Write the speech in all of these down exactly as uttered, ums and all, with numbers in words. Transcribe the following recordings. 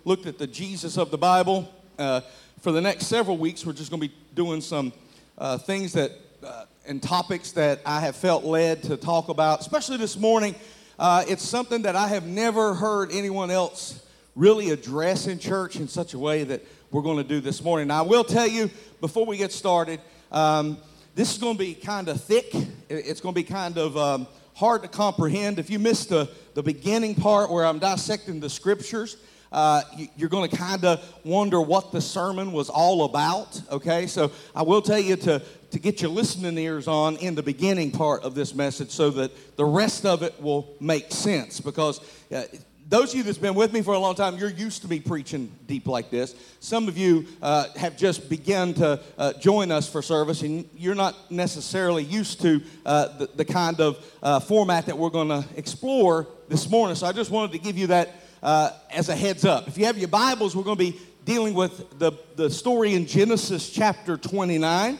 looked at the Jesus of the Bible. Uh, for the next several weeks, we're just going to be doing some uh, things that uh, and topics that I have felt led to talk about, especially this morning. Uh, it's something that I have never heard anyone else really address in church in such a way that we're going to do this morning. Now, I will tell you, before we get started, um, this is going to be kind of thick. It's going to be kind of um, hard to comprehend. If you missed the, the beginning part where I'm dissecting the scriptures, uh, you, you're going to kind of wonder what the sermon was all about, okay? So I will tell you to, to get your listening ears on in the beginning part of this message so that the rest of it will make sense, because uh, those of you that's been with me for a long time, you're used to me preaching deep like this. Some of you uh, have just begun to uh, join us for service, and you're not necessarily used to uh, the, the kind of uh, format that we're going to explore this morning. So I just wanted to give you that uh, as a heads up. If you have your Bibles, we're going to be dealing with the, the story in Genesis chapter twenty-nine.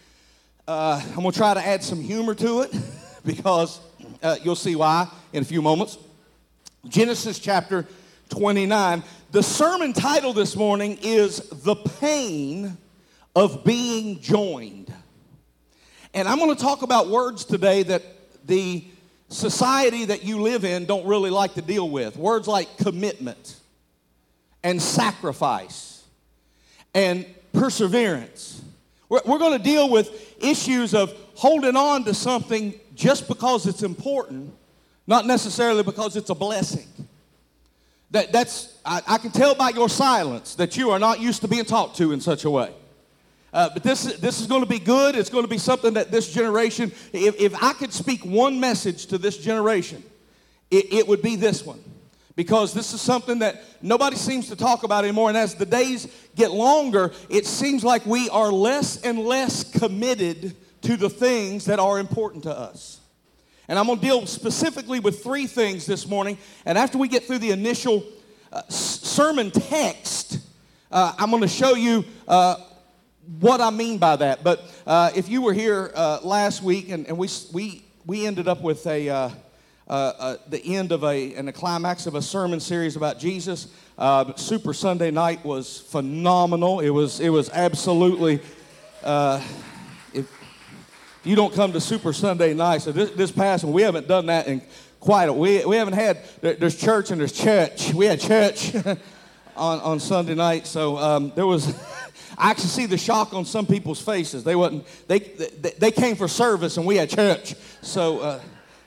Uh, I'm going to try to add some humor to it because uh, you'll see why in a few moments. Genesis chapter twenty-nine. The sermon title this morning is The Pain of Being Joined. And I'm going to talk about words today that the society that you live in don't really like to deal with. Words like commitment and sacrifice and perseverance. We're, we're going to deal with issues of holding on to something just because it's important, not necessarily because it's a blessing. That, that's I, I can tell by your silence that you are not used to being talked to in such a way. Uh, but this, this is going to be good. It's going to be something that this generation, if, if I could speak one message to this generation, it, it would be this one. Because this is something that nobody seems to talk about anymore. And as the days get longer, it seems like we are less and less committed to the things that are important to us. And I'm going to deal specifically with three things this morning. And after we get through the initial uh, sermon text, uh, I'm going to show you uh, what I mean by that. But uh, if you were here uh, last week, and, and we we we ended up with a uh, uh, uh, the end of a and a climax of a sermon series about Jesus. Uh, Super Sunday night was phenomenal. It was it was absolutely. Uh, You don't come to Super Sunday night. So this, this past one, we haven't done that in quite a, we, we haven't had, there, there's church and there's church. We had church on, on Sunday night. So um, there was, I actually see the shock on some people's faces. They wasn't, they, they, they came for service and we had church. So, uh,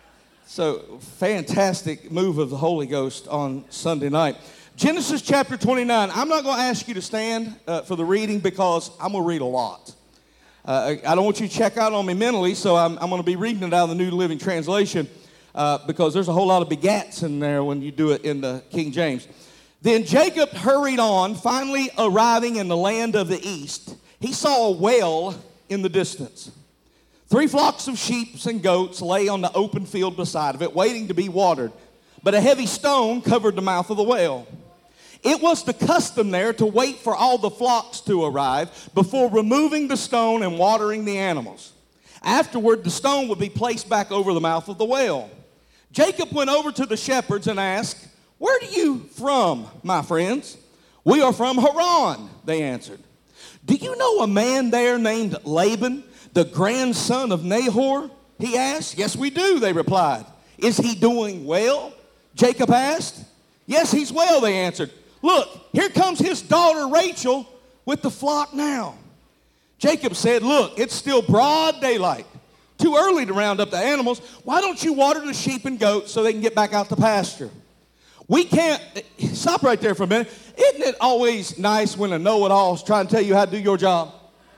so fantastic move of the Holy Ghost on Sunday night. Genesis chapter twenty-nine. I'm not going to ask you to stand uh, for the reading because I'm going to read a lot. Uh, I don't want you to check out on me mentally, so I'm, I'm going to be reading it out of the New Living Translation uh, because there's a whole lot of begats in there when you do it in the King James. Then Jacob hurried on, finally arriving in the land of the east. He saw a well in the distance. Three flocks of sheep and goats lay on the open field beside of it, waiting to be watered. But a heavy stone covered the mouth of the well. It was the custom there to wait for all the flocks to arrive before removing the stone and watering the animals. Afterward, the stone would be placed back over the mouth of the well. Jacob went over to the shepherds and asked, "Where are you from, my friends?" "We are from Haran," they answered. "Do you know a man there named Laban, the grandson of Nahor?" he asked. "Yes, we do," they replied. "Is he doing well?" Jacob asked. "Yes, he's well," they answered. "Look, here comes his daughter Rachel with the flock now." Jacob said, "Look, it's still broad daylight. Too early to round up the animals. Why don't you water the sheep and goats so they can get back out to pasture?" We can't, stop right there for a minute. Isn't it always nice when a know-it-all is trying to tell you how to do your job?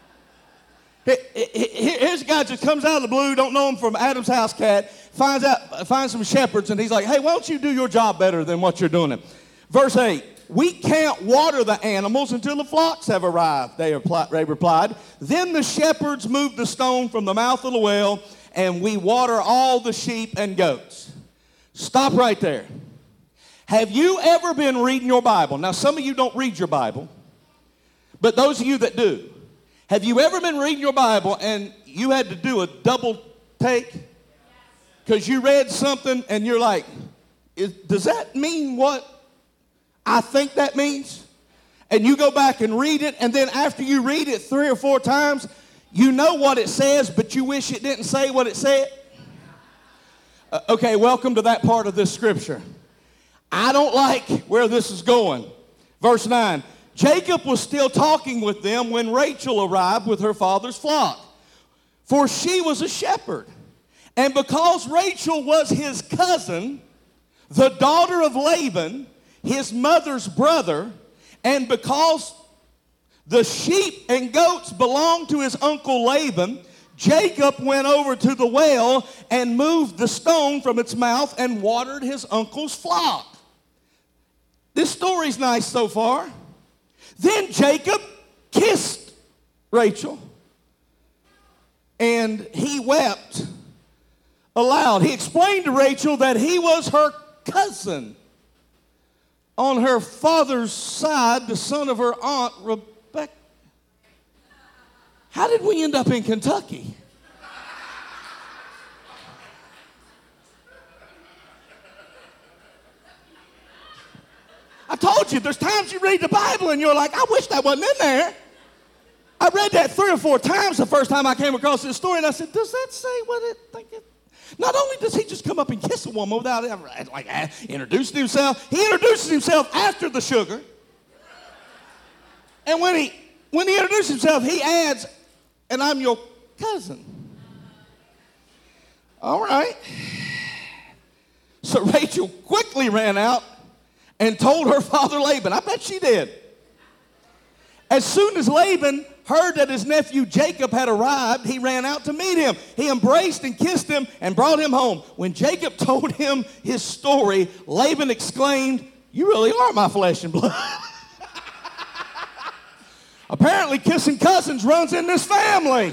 Here's a guy that just comes out of the blue, don't know him from Adam's house cat, finds out, finds some shepherds, and he's like, "Hey, why don't you do your job better than what you're doing it?" Verse eight, "We can't water the animals until the flocks have arrived," they replied. "Then the shepherds moved the stone from the mouth of the well, and we water all the sheep and goats." Stop right there. Have you ever been reading your Bible? Now, some of you don't read your Bible, but those of you that do, have you ever been reading your Bible and you had to do a double take? Because you read something and you're like, Is, does that mean what I think that means, and you go back and read it, and then after you read it three or four times, you know what it says, but you wish it didn't say what it said? Uh, okay, welcome to that part of this scripture. I don't like where this is going. Verse nine, Jacob was still talking with them when Rachel arrived with her father's flock, for she was a shepherd. And because Rachel was his cousin, the daughter of Laban, his mother's brother, and because the sheep and goats belonged to his uncle Laban, Jacob went over to the well and moved the stone from its mouth and watered his uncle's flock. This story's nice so far. Then Jacob kissed Rachel, and he wept aloud. He explained to Rachel that he was her cousin on her father's side, the son of her aunt Rebecca. How did we end up in Kentucky? I told you, there's times you read the Bible and you're like, I wish that wasn't in there. I read that three or four times the first time I came across this story, and I said, does that say what it think it? Not only does he just come up and kiss a woman without ever like introducing himself, he introduces himself after the sugar. And when he when he introduces himself, he adds, and I'm your cousin. All right. So Rachel quickly ran out and told her father Laban. I bet she did. As soon as Laban heard that his nephew Jacob had arrived, he ran out to meet him. He embraced and kissed him and brought him home. When Jacob told him his story, Laban exclaimed, "You really are my flesh and blood." Apparently kissing cousins runs in this family.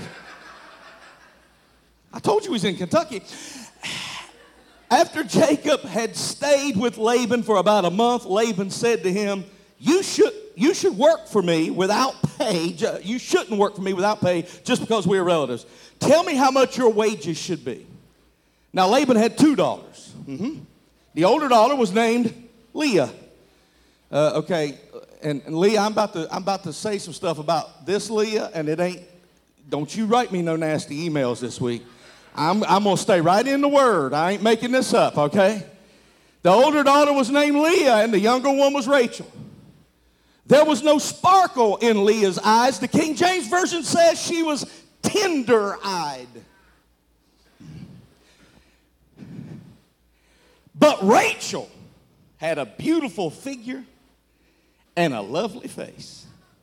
I told you he's in Kentucky. After Jacob had stayed with Laban for about a month, Laban said to him, You should, you should work for me without pay. You shouldn't work for me without pay just because we're relatives. Tell me how much your wages should be. Now, Laban had two daughters. Mm-hmm. The older daughter was named Leah. Uh, okay, and, and Leah, I'm about to I'm about to say some stuff about this Leah, and it ain't. Don't you write me no nasty emails this week. I'm I'm gonna stay right in the word. I ain't making this up. Okay. The older daughter was named Leah, and the younger one was Rachel. There was no sparkle in Leah's eyes. The King James Version says she was tender-eyed. But Rachel had a beautiful figure and a lovely face.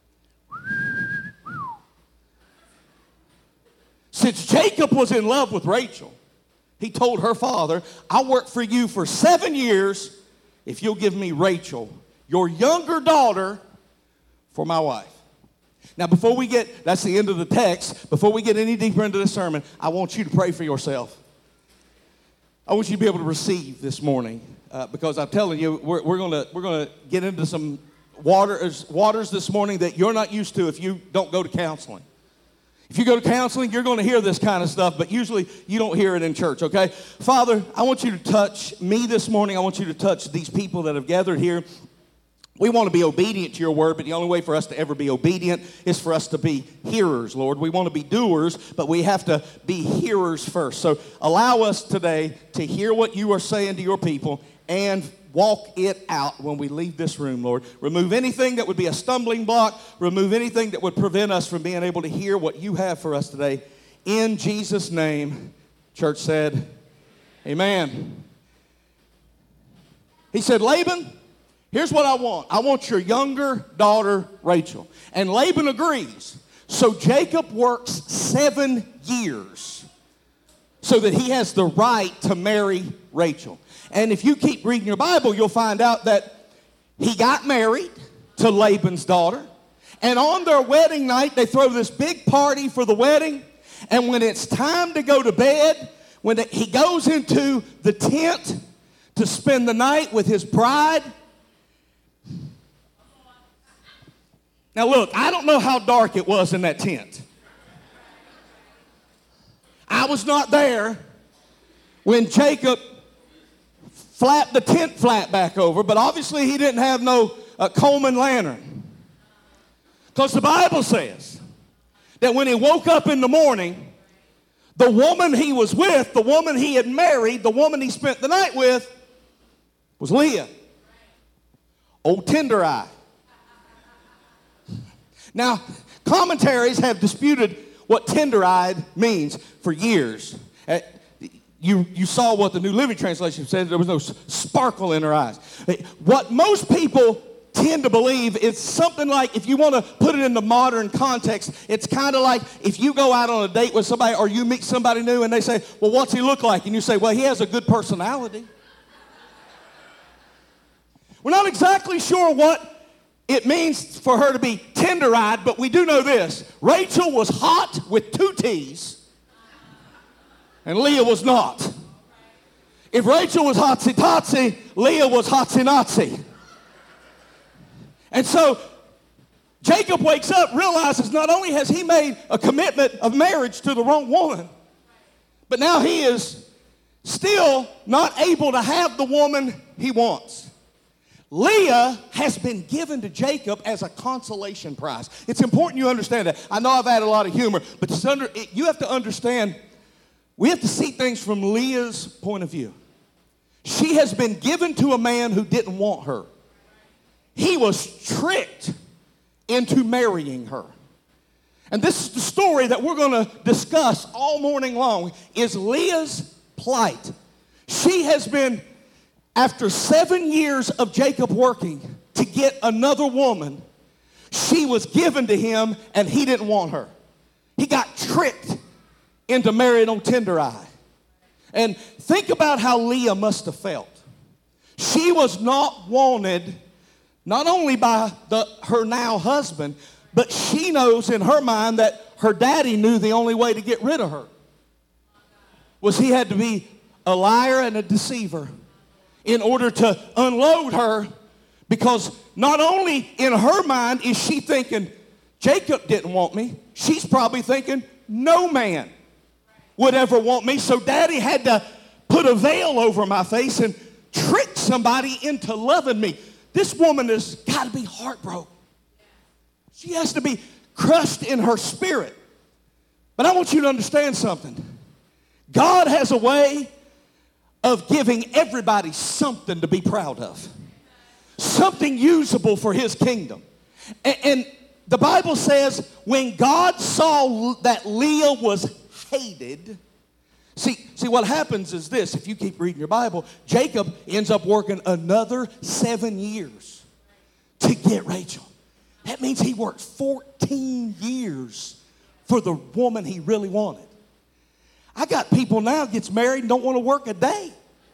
Since Jacob was in love with Rachel, he told her father, I'll work for you for seven years if you'll give me Rachel, your younger daughter, for my wife. Now, before we get, that's the end of the text, before we get any deeper into the sermon, I want you to pray for yourself. I want you to be able to receive this morning uh, because I'm telling you, we're, we're going we're gonna get into some waters, waters this morning that you're not used to if you don't go to counseling. If you go to counseling, you're going to hear this kind of stuff, but usually you don't hear it in church, okay? Father, I want you to touch me this morning. I want you to touch these people that have gathered here. We want to be obedient to your word, but the only way for us to ever be obedient is for us to be hearers, Lord. We want to be doers, but we have to be hearers first. So allow us today to hear what you are saying to your people and walk it out when we leave this room, Lord. Remove anything that would be a stumbling block. Remove anything that would prevent us from being able to hear what you have for us today. In Jesus' name, church said, amen. He said, Laban, here's what I want. I want your younger daughter, Rachel. And Laban agrees. So Jacob works seven years so that he has the right to marry Rachel. And if you keep reading your Bible, you'll find out that he got married to Laban's daughter. And on their wedding night, they throw this big party for the wedding. And when it's time to go to bed, when he goes into the tent to spend the night with his bride. Now look, I don't know how dark it was in that tent. I was not there when Jacob flapped the tent flap back over, but obviously he didn't have no uh, Coleman lantern. Because the Bible says that when he woke up in the morning, the woman he was with, the woman he had married, the woman he spent the night with, was Leah. Old Tender Eye. Now, commentaries have disputed what tender-eyed means for years. Uh, You, you saw what the New Living Translation said. There was no sparkle in her eyes. What most people tend to believe is something like, if you want to put it in the modern context, it's kind of like if you go out on a date with somebody or you meet somebody new and they say, well, what's he look like? And you say, well, he has a good personality. We're not exactly sure what it means for her to be tender-eyed, but we do know this. Rachel was hot with two T's. And Leah was not. If Rachel was hotsy-totsy, Leah was hotsy-notsy. And so Jacob wakes up, realizes not only has he made a commitment of marriage to the wrong woman, but now he is still not able to have the woman he wants. Leah has been given to Jacob as a consolation prize. It's important you understand that. I know I've had a lot of humor, but you have to understand, we have to see things from Leah's point of view. She has been given to a man who didn't want her. He was tricked into marrying her. And this is the story that we're going to discuss all morning long, is Leah's plight. She has been, after seven years of Jacob working to get another woman, she was given to him and he didn't want her. He got tricked into marrying on Tender Eye. And think about how Leah must have felt. She was not wanted not only by the, her now husband, but she knows in her mind that her daddy knew the only way to get rid of her was he had to be a liar and a deceiver in order to unload her, because not only in her mind is she thinking, Jacob didn't want me, she's probably thinking, no man would ever want me, so daddy had to put a veil over my face and trick somebody into loving me. This woman has got to be heartbroken. She has to be crushed in her spirit. But I want you to understand something. God has a way of giving everybody something to be proud of. Something usable for his kingdom. And, and the Bible says when God saw that Leah was hated. See, see, what happens is this. If you keep reading your Bible, Jacob ends up working another seven years to get Rachel. That means he worked fourteen years for the woman he really wanted. I got people now gets married and don't want to work a day.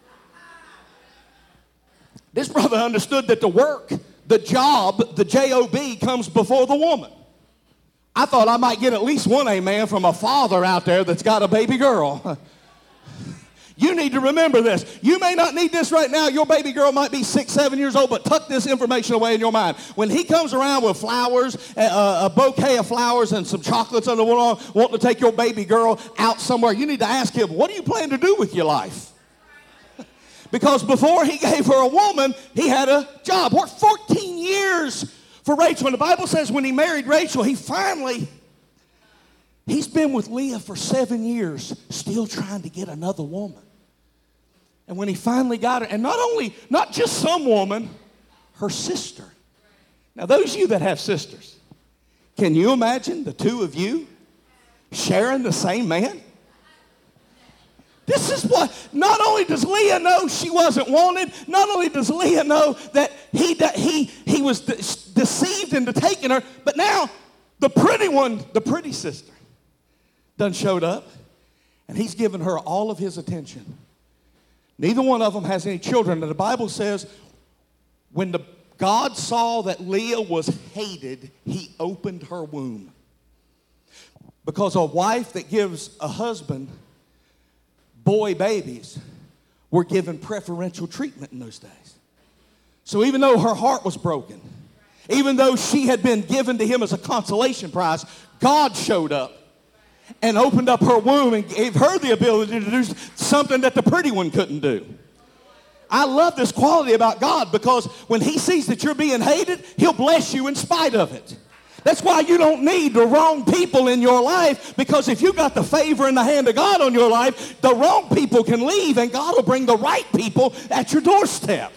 This brother understood that the work, the job, the J O B comes before the woman. I thought I might get at least one amen from a father out there that's got a baby girl. You need to remember this. You may not need this right now. Your baby girl might be six, seven years old, but tuck this information away in your mind. When he comes around with flowers, a, a bouquet of flowers and some chocolates under one arm, wanting to take your baby girl out somewhere, you need to ask him, what do you plan to do with your life? Because before he gave her a woman, he had a job. Worked fourteen years for Rachel. And the Bible says when he married Rachel, he finally, he's been with Leah for seven years, still trying to get another woman. And when he finally got her, and not only, not just some woman, her sister. Now, those of you that have sisters, can you imagine the two of you sharing the same man? This is what, not only does Leah know she wasn't wanted, not only does Leah know that he, that he, he was de- deceived into taking her, but now the pretty one, the pretty sister, done showed up, and he's given her all of his attention. Neither one of them has any children. And the Bible says when the, God saw that Leah was hated, he opened her womb. Because a wife that gives a husband boy babies were given preferential treatment in those days. So even though her heart was broken, even though she had been given to him as a consolation prize, God showed up and opened up her womb and gave her the ability to do something that the pretty one couldn't do. I love this quality about God because when he sees that you're being hated, he'll bless you in spite of it. That's why you don't need the wrong people in your life, because if you got the favor and the hand of God on your life, the wrong people can leave and God will bring the right people at your doorstep.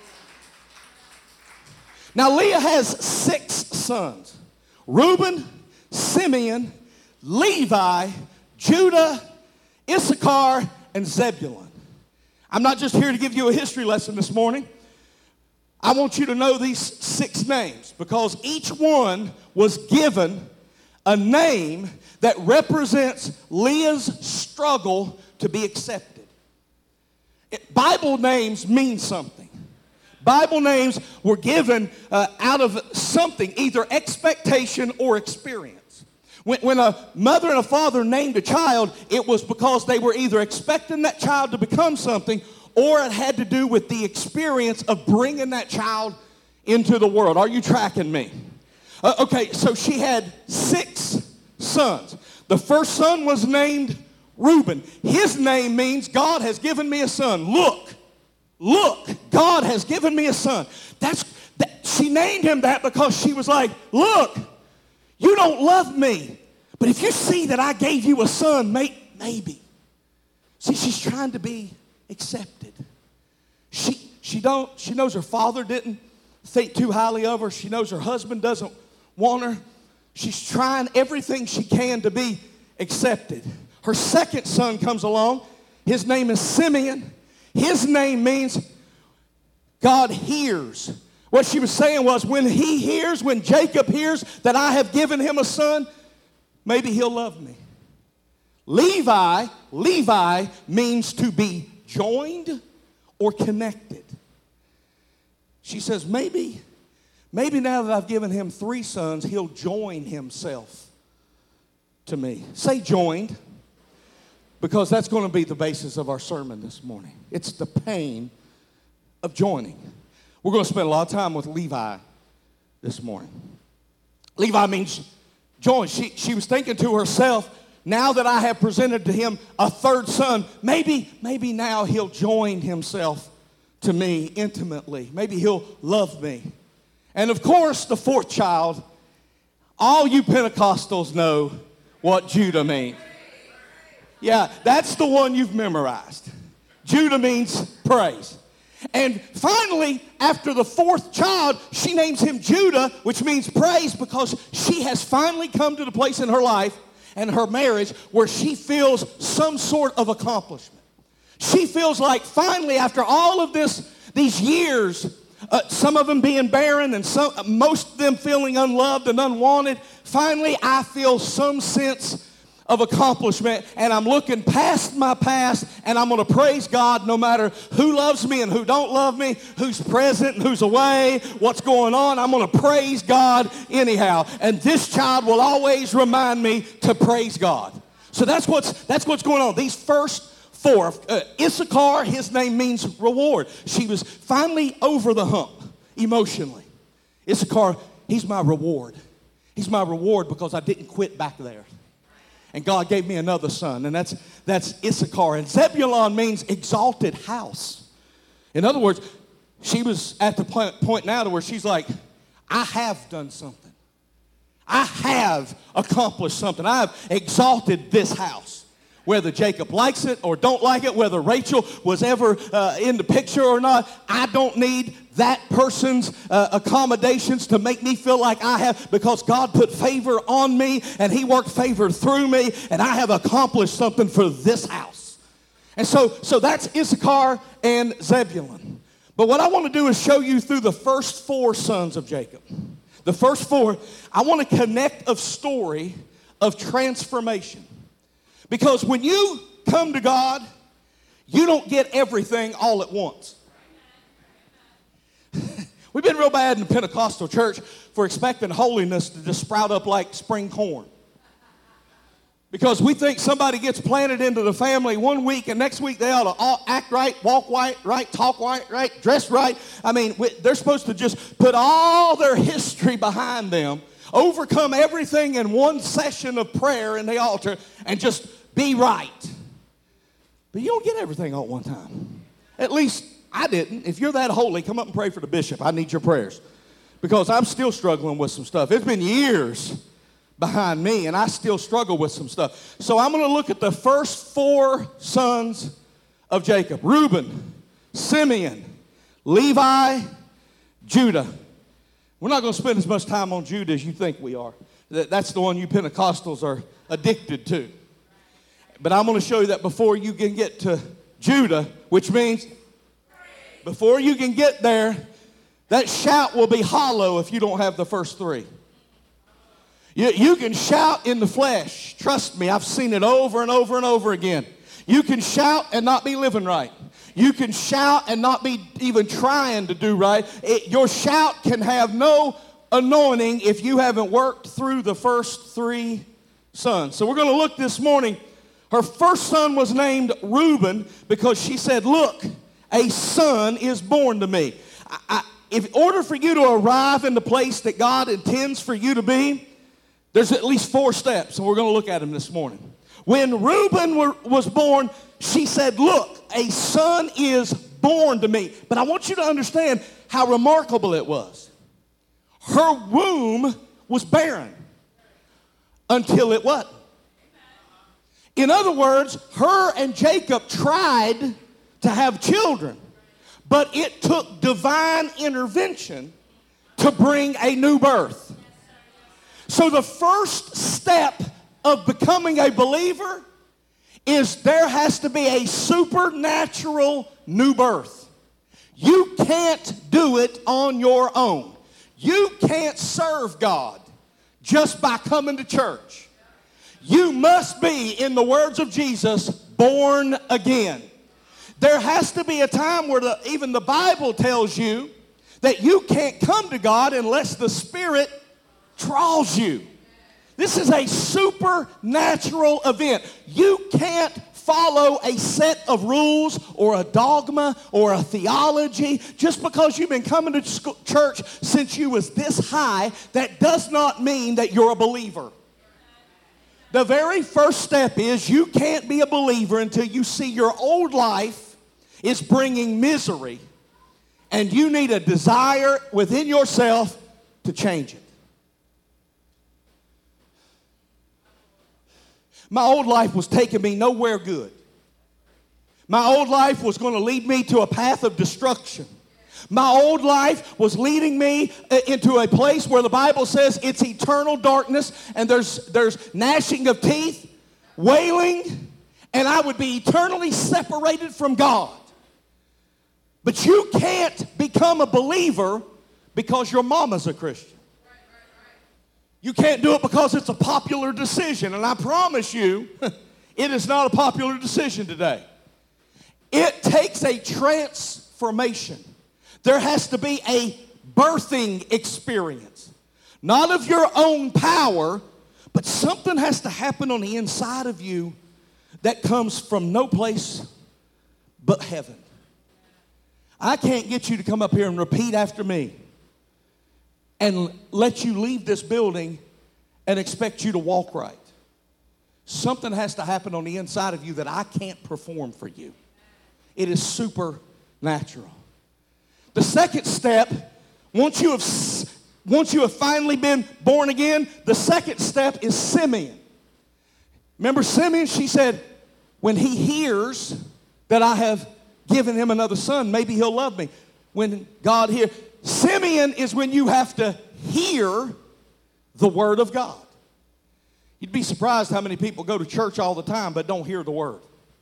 Now Leah has six sons: Reuben, Simeon, Levi, Judah, Issachar, and Zebulun. I'm not just here to give you a history lesson this morning. I want you to know these six names because each one was given a name that represents Leah's struggle to be accepted. It, Bible names mean something. Bible names were given uh, out of something, either expectation or experience. When, when a mother and a father named a child, it was because they were either expecting that child to become something, or it had to do with the experience of bringing that child into the world. Are you tracking me? Uh, okay, so she had six sons. The first son was named Reuben. His name means God has given me a son. Look, look, God has given me a son. That's that, she named him that because she was like, look, you don't love me, but if you see that I gave you a son, may, maybe. See, she's trying to be accepted. She she don't she knows her father didn't think too highly of her. She knows her husband doesn't want her. She's trying everything she can to be accepted. Her second son comes along. His name is Simeon. His name means God hears. What she was saying was, when he hears, when Jacob hears that I have given him a son, maybe he'll love me. Levi, Levi means to be joined or connected. She says, maybe, maybe now that I've given him three sons, he'll join himself to me. Say joined, because that's going to be the basis of our sermon this morning. It's the pain of joining. We're going to spend a lot of time with Levi this morning. Levi means join. She, she was thinking to herself, now that I have presented to him a third son, maybe, maybe now he'll join himself to me intimately. Maybe he'll love me. And of course, the fourth child, all you Pentecostals know what Judah means. Yeah, that's the one you've memorized. Judah means praise. And finally, after the fourth child, she names him Judah, which means praise, because she has finally come to the place in her life and her marriage where she feels some sort of accomplishment. She feels like finally, after all of this, these years, uh, some of them being barren and some, most of them feeling unloved and unwanted, finally I feel some sense of accomplishment, and I'm looking past my past, and I'm going to praise God no matter who loves me and who don't love me, who's present and who's away, what's going on. I'm going to praise God anyhow, and this child will always remind me to praise God. So that's what's that's what's going on. These first four, uh, Issachar, his name means reward. She was finally over the hump emotionally. Issachar, he's my reward. He's my reward because I didn't quit back there. And God gave me another son, and that's, that's Issachar. And Zebulun means exalted house. In other words, she was at the point now to where she's like, I have done something. I have accomplished something. I have exalted this house. Whether Jacob likes it or don't like it, whether Rachel was ever uh, in the picture or not, I don't need that person's uh, accommodations to make me feel like I have, because God put favor on me and he worked favor through me, and I have accomplished something for this house. And so, so that's Issachar and Zebulun. But what I want to do is show you through the first four sons of Jacob. The first four, I want to connect a story of transformation. Because when you come to God, you don't get everything all at once. We've been real bad in the Pentecostal church for expecting holiness to just sprout up like spring corn. Because we think somebody gets planted into the family one week and next week they ought to all act right, walk right, right, talk right, right, dress right. I mean, they're supposed to just put all their history behind them, overcome everything in one session of prayer in the altar, and just be right. But you don't get everything all at one time. At least I didn't. If you're that holy, come up and pray for the bishop. I need your prayers. Because I'm still struggling with some stuff. It's been years behind me, and I still struggle with some stuff. So I'm going to look at the first four sons of Jacob. Reuben, Simeon, Levi, Judah. We're not going to spend as much time on Judah as you think we are. That's the one you Pentecostals are addicted to. But I'm going to show you that before you can get to Judah, which means before you can get there, that shout will be hollow if you don't have the first three. You, you can shout in the flesh. Trust me, I've seen it over and over and over again. You can shout and not be living right. You can shout and not be even trying to do right. It, your shout can have no anointing if you haven't worked through the first three sons. So we're going to look this morning. Her first son was named Reuben because she said, look, a son is born to me. I, I, if, in order for you to arrive in the place that God intends for you to be, there's at least four steps, and we're going to look at them this morning. When Reuben were, was born, she said, look, a son is born to me. But I want you to understand how remarkable it was. Her womb was barren until it what? In other words, her and Jacob tried to have children, but it took divine intervention to bring a new birth. So the first step of becoming a believer is there has to be a supernatural new birth. You can't do it on your own. You can't serve God just by coming to church. You must be, in the words of Jesus, born again. There has to be a time where the, even the Bible tells you that you can't come to God unless the Spirit draws you. This is a supernatural event. You can't follow a set of rules or a dogma or a theology just because you've been coming to church since you was this high. That does not mean that you're a believer. The very first step is you can't be a believer until you see your old life is bringing misery, and you need a desire within yourself to change it. My old life was taking me nowhere good. My old life was going to lead me to a path of destruction. My old life was leading me into a place where the Bible says it's eternal darkness, and there's, there's gnashing of teeth, wailing, and I would be eternally separated from God. But you can't become a believer because your mama's a Christian. You can't do it because it's a popular decision, and I promise you, it is not a popular decision today. It takes a transformation. There has to be a birthing experience. Not of your own power, but something has to happen on the inside of you that comes from no place but heaven. I can't get you to come up here and repeat after me and let you leave this building and expect you to walk right. Something has to happen on the inside of you that I can't perform for you. It is supernatural. The second step, once you have, once you have finally been born again, the second step is Simeon. Remember Simeon? She said, when he hears that I have given him another son, maybe he'll love me. When God hears. Simeon is when you have to hear the word of God. You'd be surprised how many people go to church all the time but don't hear the word.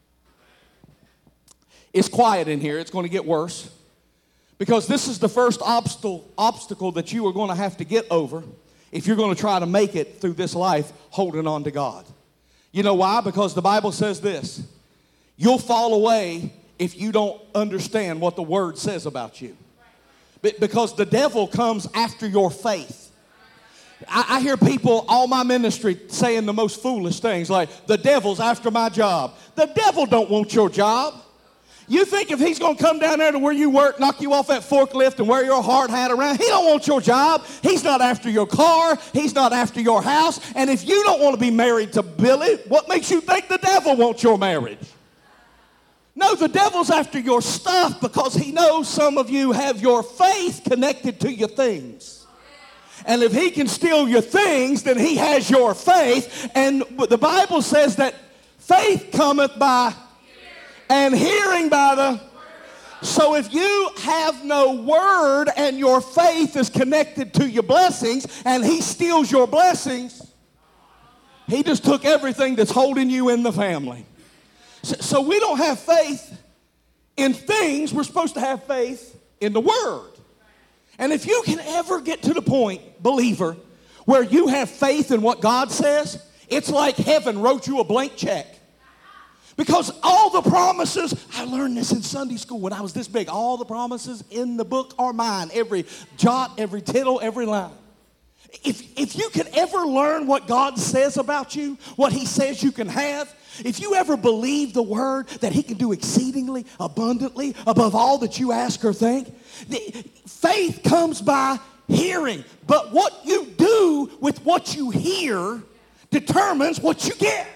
It's quiet in here. It's going to get worse. Because this is the first obstacle, obstacle that you are going to have to get over if you're going to try to make it through this life holding on to God. You know why? Because the Bible says this. You'll fall away if you don't understand what the word says about you. Because the devil comes after your faith. I, I hear people, all my ministry, saying the most foolish things like, the devil's after my job. The devil don't want your job. You think if he's going to come down there to where you work, knock you off that forklift and wear your hard hat around, he don't want your job. He's not after your car. He's not after your house. And if you don't want to be married to Billy, what makes you think the devil wants your marriage? No, the devil's after your stuff because he knows some of you have your faith connected to your things. And if he can steal your things, then he has your faith. And the Bible says that faith cometh by and hearing by the. So if you have no word and your faith is connected to your blessings and he steals your blessings, he just took everything that's holding you in the family. So, so we don't have faith in things. We're supposed to have faith in the Word. And if you can ever get to the point, believer, where you have faith in what God says, it's like heaven wrote you a blank check. Because all the promises, I learned this in Sunday school when I was this big, all the promises in the book are mine. Every jot, every tittle, every line. If, if you can ever learn what God says about you, what he says you can have, if you ever believe the word that he can do exceedingly, abundantly, above all that you ask or think, the, faith comes by hearing. But what you do with what you hear determines what you get.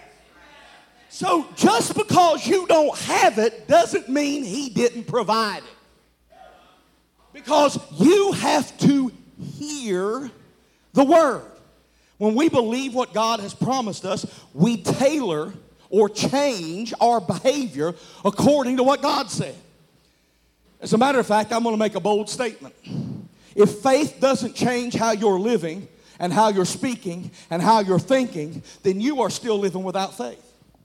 So just because you don't have it doesn't mean he didn't provide it. Because you have to hear the word. When we believe what God has promised us, we tailor or change our behavior according to what God said. As a matter of fact, I'm going to make a bold statement. If faith doesn't change how you're living and how you're speaking and how you're thinking, then you are still living without faith.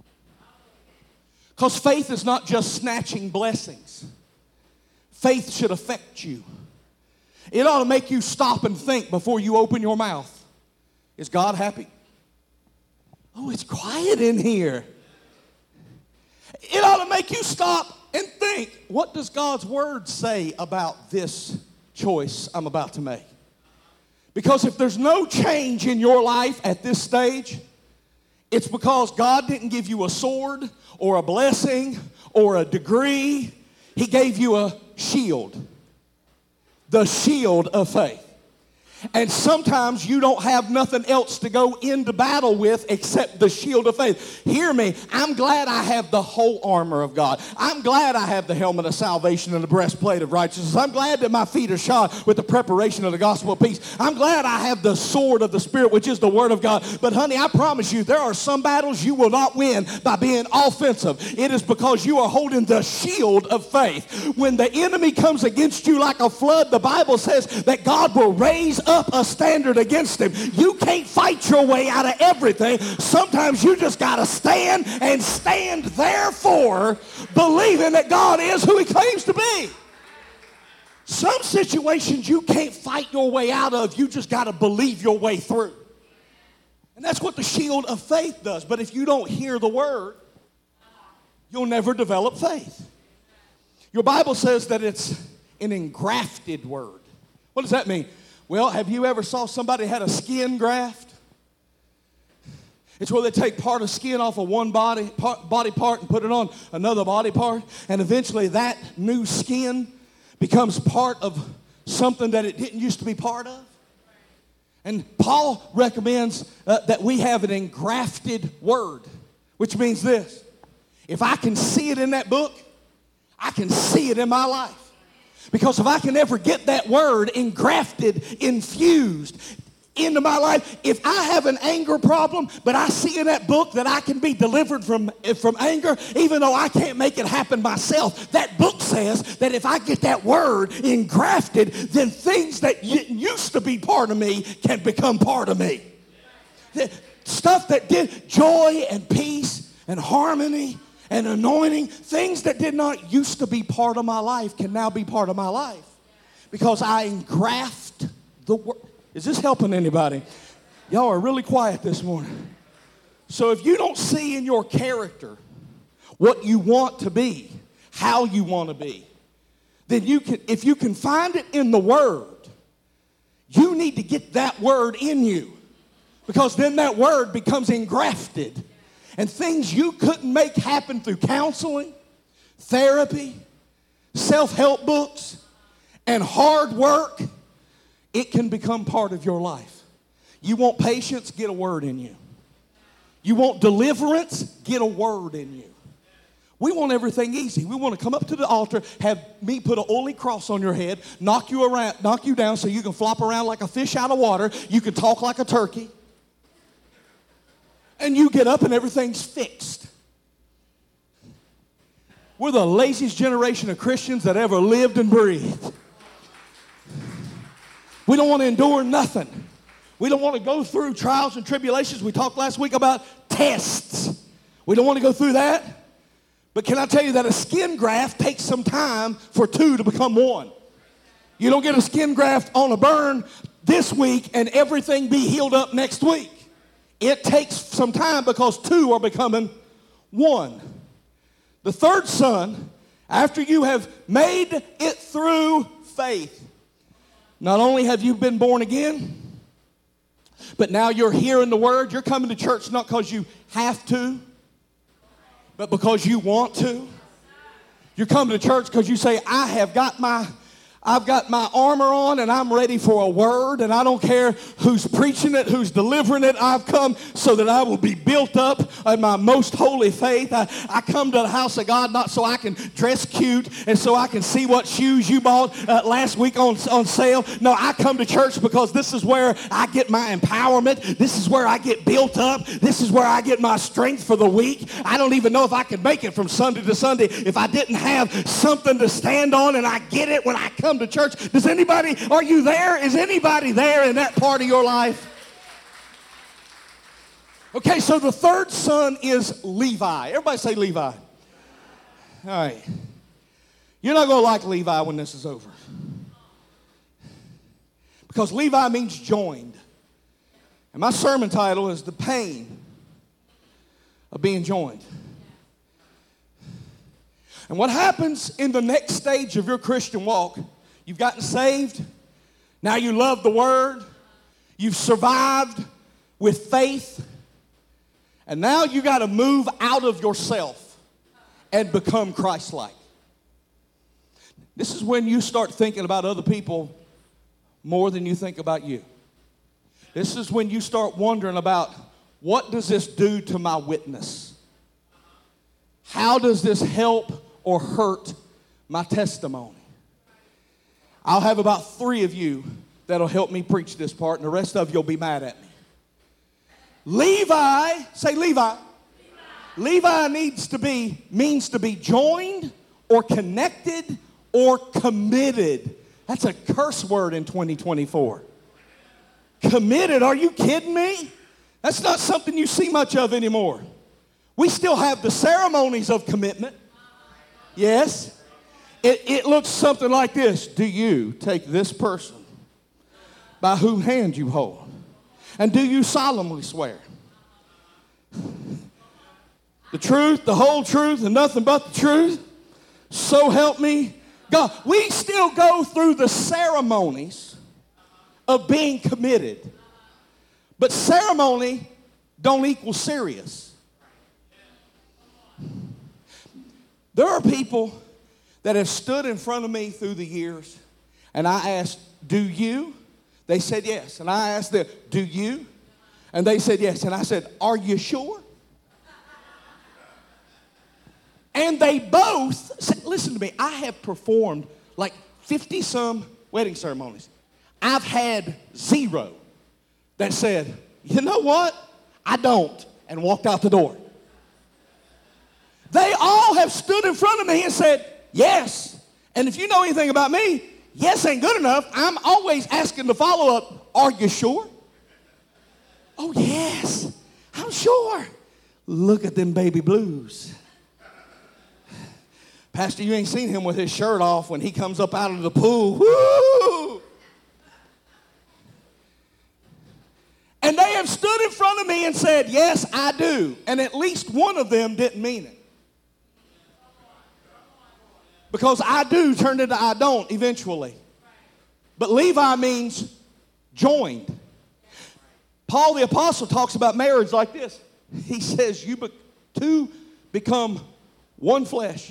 Because faith is not just snatching blessings. Faith should affect you. It ought to make you stop and think before you open your mouth. Is God happy? Oh, it's quiet in here. It ought to make you stop and think, what does God's word say about this choice I'm about to make? Because if there's no change in your life at this stage, it's because God didn't give you a sword or a blessing or a degree. He gave you a shield. The shield of faith. And sometimes you don't have nothing else to go into battle with except the shield of faith. Hear me, I'm glad I have the whole armor of God. I'm glad I have the helmet of salvation and the breastplate of righteousness. I'm glad that my feet are shod with the preparation of the gospel of peace. I'm glad I have the sword of the Spirit, which is the word of God. But honey, I promise you, there are some battles you will not win by being offensive. It is because you are holding the shield of faith. When the enemy comes against you like a flood, the Bible says that God will raise up up a standard against him. You can't fight your way out of everything. Sometimes you just got to stand and stand therefore believing that God is who he claims to be. Some situations you can't fight your way out of. You just got to believe your way through. And that's what the shield of faith does. But if you don't hear the word, you'll never develop faith. Your Bible says that it's an engrafted word. What does that mean? Well, have you ever saw somebody had a skin graft? It's where they take part of skin off of one body part, body part and put it on another body part. And eventually that new skin becomes part of something that it didn't used to be part of. And Paul recommends uh, that we have an engrafted word, which means this. If I can see it in that book, I can see it in my life. Because if I can ever get that word engrafted, infused into my life, if I have an anger problem, but I see in that book that I can be delivered from, from anger, even though I can't make it happen myself, that book says that if I get that word engrafted, then things that used to be part of me can become part of me. Stuff that did joy and peace and harmony and anointing, things that did not used to be part of my life can now be part of my life because I engraft the word. Is this helping anybody? Y'all are really quiet this morning. So if you don't see in your character what you want to be, how you want to be, then you can, if you can find it in the word, you need to get that word in you because then that word becomes engrafted. And things you couldn't make happen through counseling, therapy, self-help books, and hard work, it can become part of your life. You want patience? Get a word in you. You want deliverance? Get a word in you. We want everything easy. We want to come up to the altar, have me put an oily cross on your head, knock you around, knock you down so you can flop around like a fish out of water. You can talk like a turkey. And you get up and everything's fixed. We're the laziest generation of Christians that ever lived and breathed. We don't want to endure nothing. We don't want to go through trials and tribulations. We talked last week about tests. We don't want to go through that. But can I tell you that a skin graft takes some time for two to become one? You don't get a skin graft on a burn this week and everything be healed up next week. It takes some time because two are becoming one. The third son, after you have made it through faith, not only have you been born again, but now you're hearing the word. You're coming to church not because you have to, but because you want to. You're coming to church because you say, I have got my, I've got my armor on and I'm ready for a word, and I don't care who's preaching it, who's delivering it. I've come so that I will be built up in my most holy faith. I, I come to the house of God not so I can dress cute and so I can see what shoes you bought uh, last week on, on sale. No, I come to church because this is where I get my empowerment. This is where I get built up. This is where I get my strength for the week. I don't even know if I could make it from Sunday to Sunday if I didn't have something to stand on, and I get it when I come to church. Does anybody, are you there? Is anybody there in that part of your life? Okay, so the third son is Levi. Everybody say Levi. All right. You're not going to like Levi when this is over. Because Levi means joined. And my sermon title is The Pain of Being Joined. And what happens in the next stage of your Christian walk, you've gotten saved, now you love the word, you've survived with faith, and now you got to move out of yourself and become Christ-like. This is when you start thinking about other people more than you think about you. This is when you start wondering about, what does this do to my witness? How does this help or hurt my testimony? I'll have about three of you that'll help me preach this part, and the rest of you will be mad at me. Levi, say Levi. Levi. Levi needs to be, means to be joined or connected or committed. That's a curse word in twenty twenty-four. Committed, are you kidding me? That's not something you see much of anymore. We still have the ceremonies of commitment. Yes. It, it looks something like this. Do you take this person by whose hand you hold? And do you solemnly swear? The truth, the whole truth, and nothing but the truth? So help me God. We still go through the ceremonies of being committed. But ceremony don't equal serious. There are people that have stood in front of me through the years, and I asked, do you? They said yes. And I asked them, do you? And they said yes. And I said, are you sure? And they both said, listen to me, I have performed like fifty-some wedding ceremonies. I've had zero that said, you know what? I don't, and walked out the door. They all have stood in front of me and said, yes. And if you know anything about me, yes ain't good enough. I'm always asking the follow-up, are you sure? Oh, yes, I'm sure. Look at them baby blues. Pastor, you ain't seen him with his shirt off when he comes up out of the pool. Woo! And they have stood in front of me and said, yes, I do. And at least one of them didn't mean it. Because I do turned into I don't eventually. But Levi means joined. Paul the Apostle talks about marriage like this. He says, you be- two become one flesh.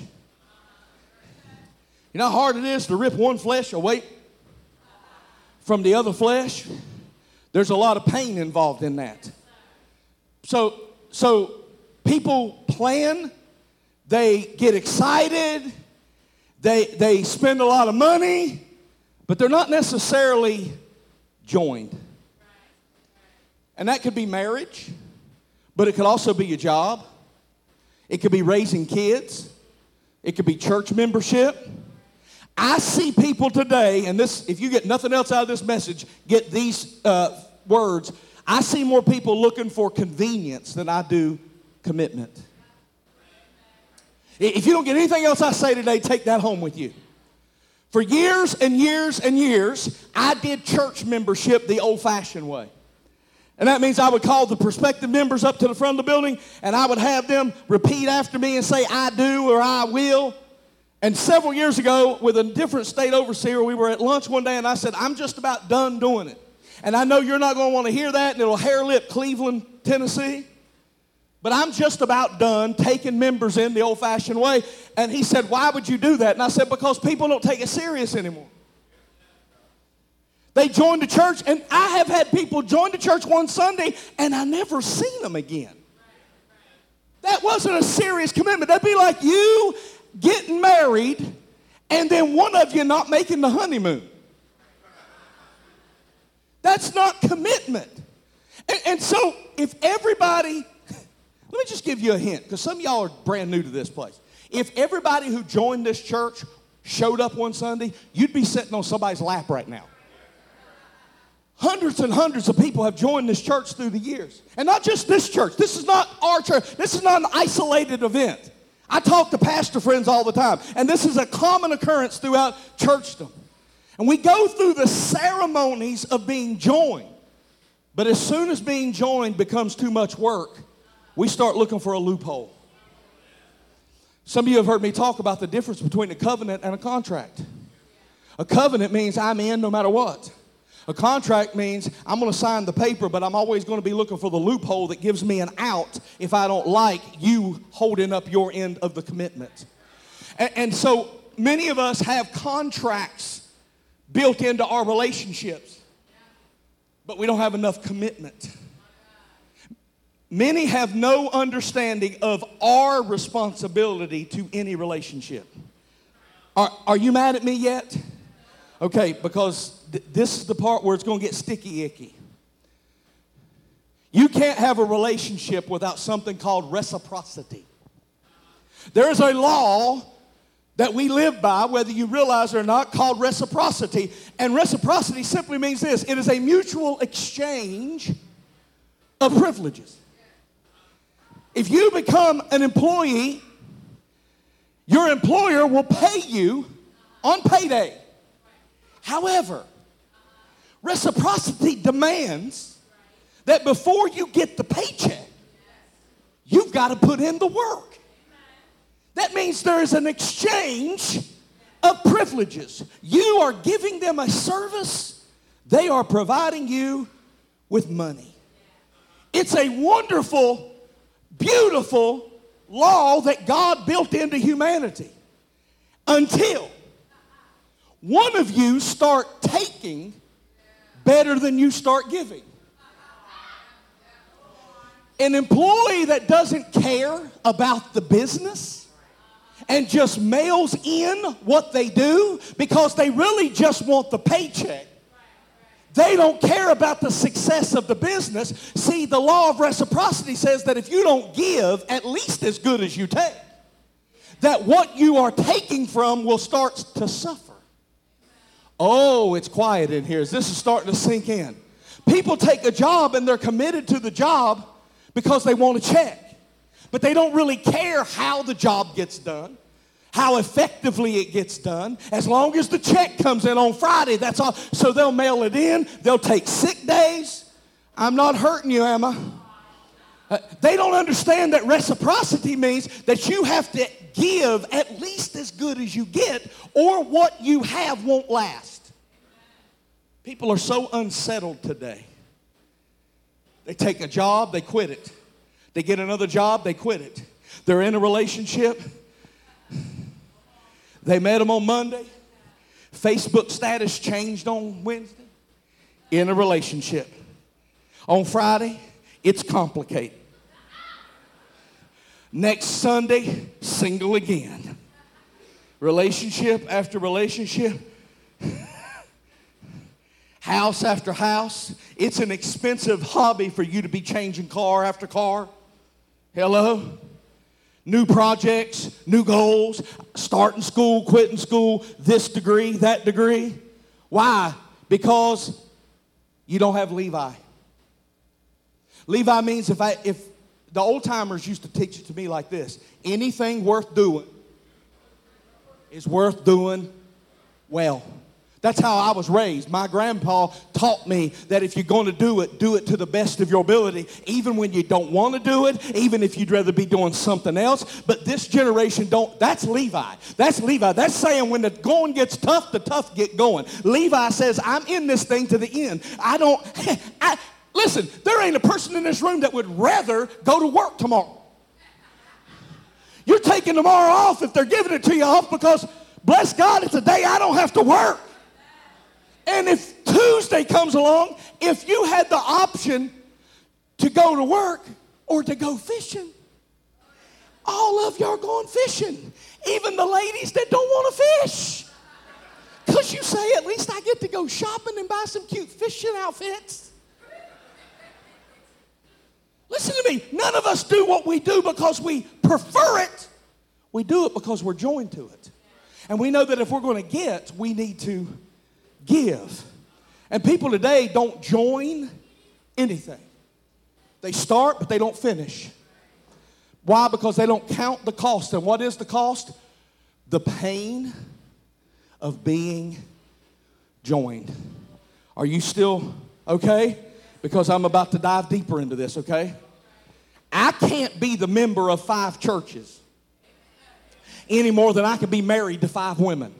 You know how hard it is to rip one flesh away from the other flesh? There's a lot of pain involved in that. So, so people plan they get excited, they, they spend a lot of money, but they're not necessarily joined. And that could be marriage, but it could also be your job. It could be raising kids. It could be church membership. I see people today, and this, if you get nothing else out of this message, get these uh, words. I see more people looking for convenience than I do commitment. If you don't get anything else I say today, take that home with you. For years and years and years, I did church membership the old-fashioned way. And that means I would call the prospective members up to the front of the building, and I would have them repeat after me and say, I do or I will. And several years ago, with a different state overseer, we were at lunch one day, and I said, I'm just about done doing it. And I know you're not going to want to hear that, and it'll hair-lip Cleveland, Tennessee. But I'm just about done taking members in the old-fashioned way. And he said, why would you do that? And I said, because people don't take it serious anymore. They joined the church, and I have had people join the church one Sunday, and I never seen them again. That wasn't a serious commitment. That'd be like you getting married, and then one of you not making the honeymoon. That's not commitment. And, and so if everybody, let me just give you a hint, because some of y'all are brand new to this place. If everybody who joined this church showed up one Sunday, you'd be sitting on somebody's lap right now. Hundreds and hundreds of people have joined this church through the years. And not just this church. This is not our church. This is not an isolated event. I talk to pastor friends all the time. And this is a common occurrence throughout churchdom. And we go through the ceremonies of being joined. But as soon as being joined becomes too much work, we start looking for a loophole. Some of you have heard me talk about the difference between a covenant and a contract. A covenant means I'm in no matter what. A contract means I'm going to sign the paper, but I'm always going to be looking for the loophole that gives me an out if I don't like you holding up your end of the commitment. And, and so many of us have contracts built into our relationships, but we don't have enough commitment. Many have no understanding of our responsibility to any relationship. Are, are you mad at me yet? Okay, because th- this is the part where it's going to get sticky icky. You can't have a relationship without something called reciprocity. There is a law that we live by, whether you realize it or not, called reciprocity. And reciprocity simply means this. It is a mutual exchange of privileges. If you become an employee, your employer will pay you on payday. However, reciprocity demands that before you get the paycheck, you've got to put in the work. That means there is an exchange of privileges. You are giving them a service. They are providing you with money. It's a wonderful, beautiful law that God built into humanity until one of you start taking better than you start giving. An employee that doesn't care about the business and just mails in what they do because they really just want the paycheck. They don't care about the success of the business. See, the law of reciprocity says that if you don't give at least as good as you take, that what you are taking from will start to suffer. Oh, it's quiet in here. This is starting to sink in. People take a job and they're committed to the job because they want a check. But they don't really care how the job gets done, how effectively it gets done. As long as the check comes in on Friday, that's all. So they'll mail it in. They'll take sick days. I'm not hurting you, am I? Uh, they don't understand that reciprocity means that you have to give at least as good as you get, or what you have won't last. People are so unsettled today. They take a job, they quit it. They get another job, they quit it. They're in a relationship. They met them on Monday. Facebook status changed on Wednesday. In a relationship. On Friday, it's complicated. Next Sunday, single again. Relationship after relationship. House after house. It's an expensive hobby for you to be changing car after car. Hello? New projects, new goals, starting school, quitting school, this degree, that degree. Why? Because you don't have Levi. Levi means if I if the old timers used to teach it to me like this, anything worth doing is worth doing well. That's how I was raised. My grandpa taught me that if you're going to do it, do it to the best of your ability, even when you don't want to do it, even if you'd rather be doing something else. But this generation don't, that's Levi. That's Levi. That's saying when the going gets tough, the tough get going. Levi says, I'm in this thing to the end. I don't, I, listen, there ain't a person in this room that would rather go to work tomorrow. You're taking tomorrow off if they're giving it to you off because, bless God, it's a day I don't have to work. And if Tuesday comes along, if you had the option to go to work or to go fishing, all of y'all are going fishing. Even the ladies that don't want to fish. Because you say, at least I get to go shopping and buy some cute fishing outfits. Listen to me. None of us do what we do because we prefer it. We do it because we're joined to it. And we know that if we're going to get, we need to give. And people today don't join anything. They start, but they don't finish. Why? Because they don't count the cost. And what is the cost? The pain of being joined. Are you still okay? Because I'm about to dive deeper into this, okay? I can't be the member of five churches any more than I can be married to five women.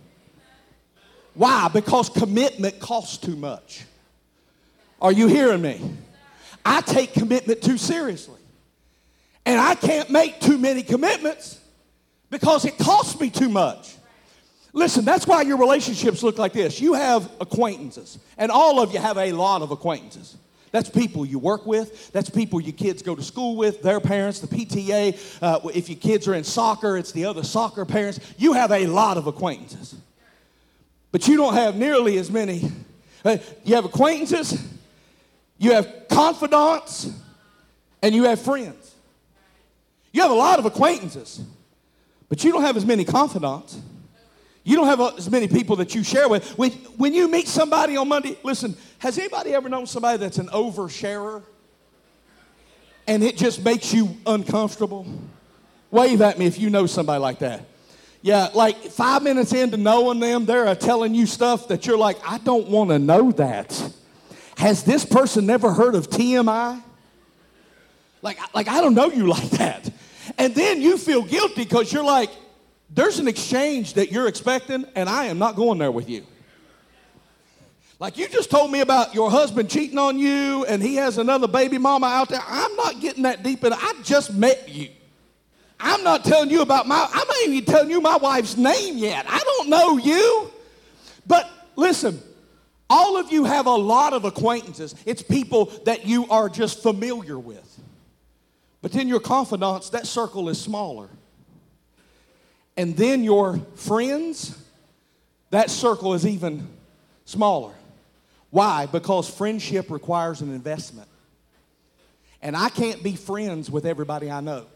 Why? Because commitment costs too much. Are you hearing me? I take commitment too seriously. And I can't make too many commitments because it costs me too much. Listen, that's why your relationships look like this. You have acquaintances, and all of you have a lot of acquaintances. That's people you work with. That's people your kids go to school with, their parents, the P T A. Uh, if your kids are in soccer, it's the other soccer parents. You have a lot of acquaintances. But you don't have nearly as many. Uh, you have acquaintances, you have confidants, and you have friends. You have a lot of acquaintances, but you don't have as many confidants. You don't have as many people that you share with. When, when you meet somebody on Monday, listen, has anybody ever known somebody that's an oversharer? And it just makes you uncomfortable? Wave at me if you know somebody like that. Yeah, like five minutes into knowing them, they're uh, telling you stuff that you're like, I don't want to know that. Has this person never heard of T M I? Like, like I don't know you like that. And then you feel guilty because you're like, there's an exchange that you're expecting, and I am not going there with you. Like you just told me about your husband cheating on you, and he has another baby mama out there. I'm not getting that deep in it. I just met you. I'm not telling you about my, I'm not even telling you my wife's name yet. I don't know you. But listen, all of you have a lot of acquaintances. It's people that you are just familiar with. But then your confidants, that circle is smaller. And then your friends, that circle is even smaller. Why? Because friendship requires an investment. And I can't be friends with everybody I know.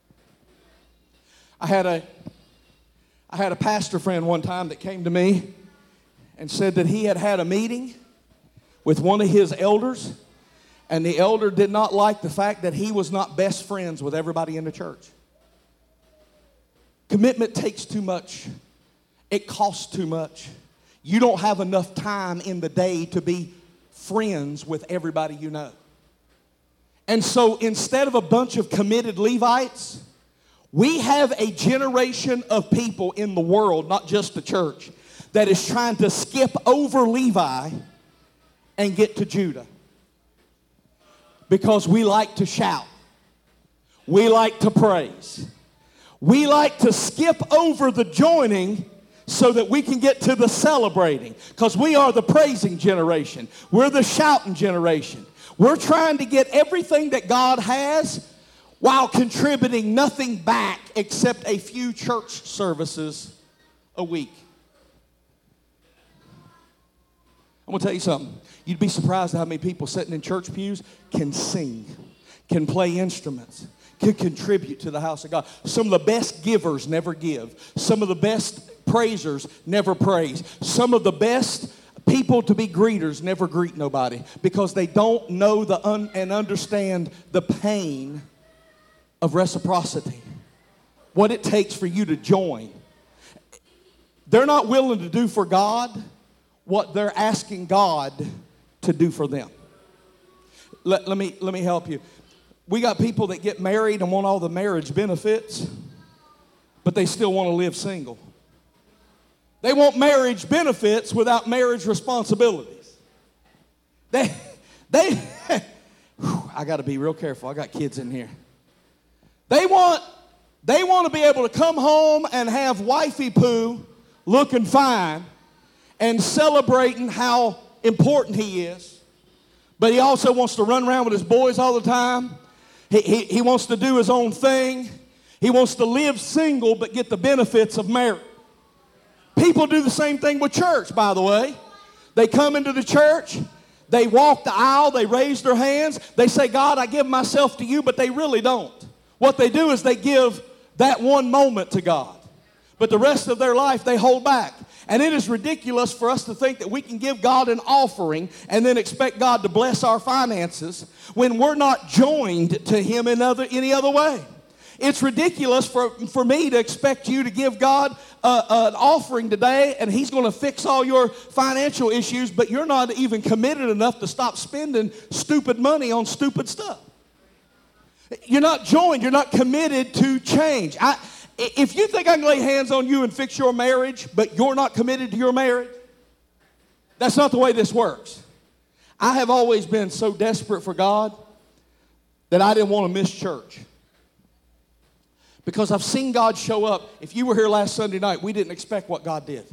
I had a, I had a pastor friend one time that came to me and said that he had had a meeting with one of his elders, and the elder did not like the fact that he was not best friends with everybody in the church. Commitment takes too much. It costs too much. You don't have enough time in the day to be friends with everybody you know. And so instead of a bunch of committed Levites, we have a generation of people in the world, not just the church, that is trying to skip over Levi and get to Judah. Because we like to shout. We like to praise. We like to skip over the joining so that we can get to the celebrating. Because we are the praising generation. We're the shouting generation. We're trying to get everything that God has while contributing nothing back except a few church services a week. I'm going to tell you something. You'd be surprised at how many people sitting in church pews can sing, can play instruments, can contribute to the house of God. Some of the best givers never give. Some of the best praisers never praise. Some of the best people to be greeters never greet nobody because they don't know the un- and understand the pain of reciprocity. What it takes for you to join. They're not willing to do for God what they're asking God to do for them. Let, let me, let me help you. We got people that get married and want all the marriage benefits, but they still want to live single. They want marriage benefits without marriage responsibilities. They, they, whew, I got to be real careful. I got kids in here. They want, they want to be able to come home and have wifey poo looking fine and celebrating how important he is. But he also wants to run around with his boys all the time. He, he, he wants to do his own thing. He wants to live single but get the benefits of marriage. People do the same thing with church, by the way. They come into the church. They walk the aisle. They raise their hands. They say, God, I give myself to you, but they really don't. What they do is they give that one moment to God. But the rest of their life, they hold back. And it is ridiculous for us to think that we can give God an offering and then expect God to bless our finances when we're not joined to Him in other, any other way. It's ridiculous for, for me to expect you to give God uh, an offering today and He's going to fix all your financial issues, but you're not even committed enough to stop spending stupid money on stupid stuff. You're not joined. You're not committed to change. I, if you think I can lay hands on you and fix your marriage, but you're not committed to your marriage, that's not the way this works. I have always been so desperate for God that I didn't want to miss church. Because I've seen God show up. If you were here last Sunday night, we didn't expect what God did.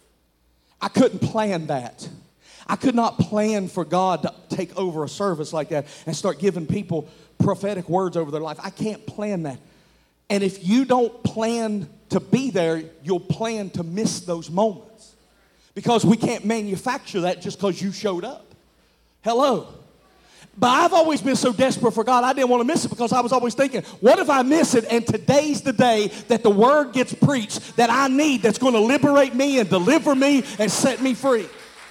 I couldn't plan that. I could not plan for God to take over a service like that and start giving people prophetic words over their life. I can't plan that. And if you don't plan to be there, you'll plan to miss those moments. Because we can't manufacture that just because you showed up. Hello. But I've always been so desperate for God, I didn't want to miss it because I was always thinking, what if I miss it and today's the day that the word gets preached that I need that's going to liberate me and deliver me and set me free?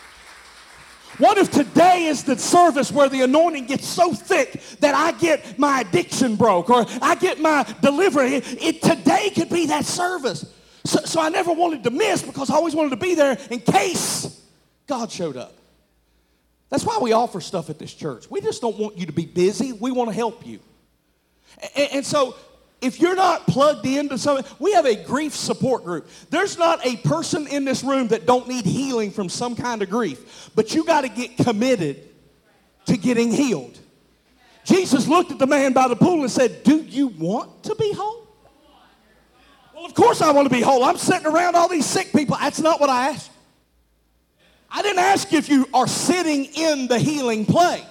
What if today is the service where the anointing gets so thick that I get my addiction broke or I get my delivery? It, it today could be that service. So, so I never wanted to miss because I always wanted to be there in case God showed up. That's why we offer stuff at this church. We just don't want you to be busy. We want to help you. And, and so if you're not plugged into something, we have a grief support group. There's not a person in this room that don't need healing from some kind of grief. But you got to get committed to getting healed. Jesus looked at the man by the pool and said, do you want to be whole? Well, of course I want to be whole. I'm sitting around all these sick people. That's not what I asked. I didn't ask you if you are sitting in the healing place.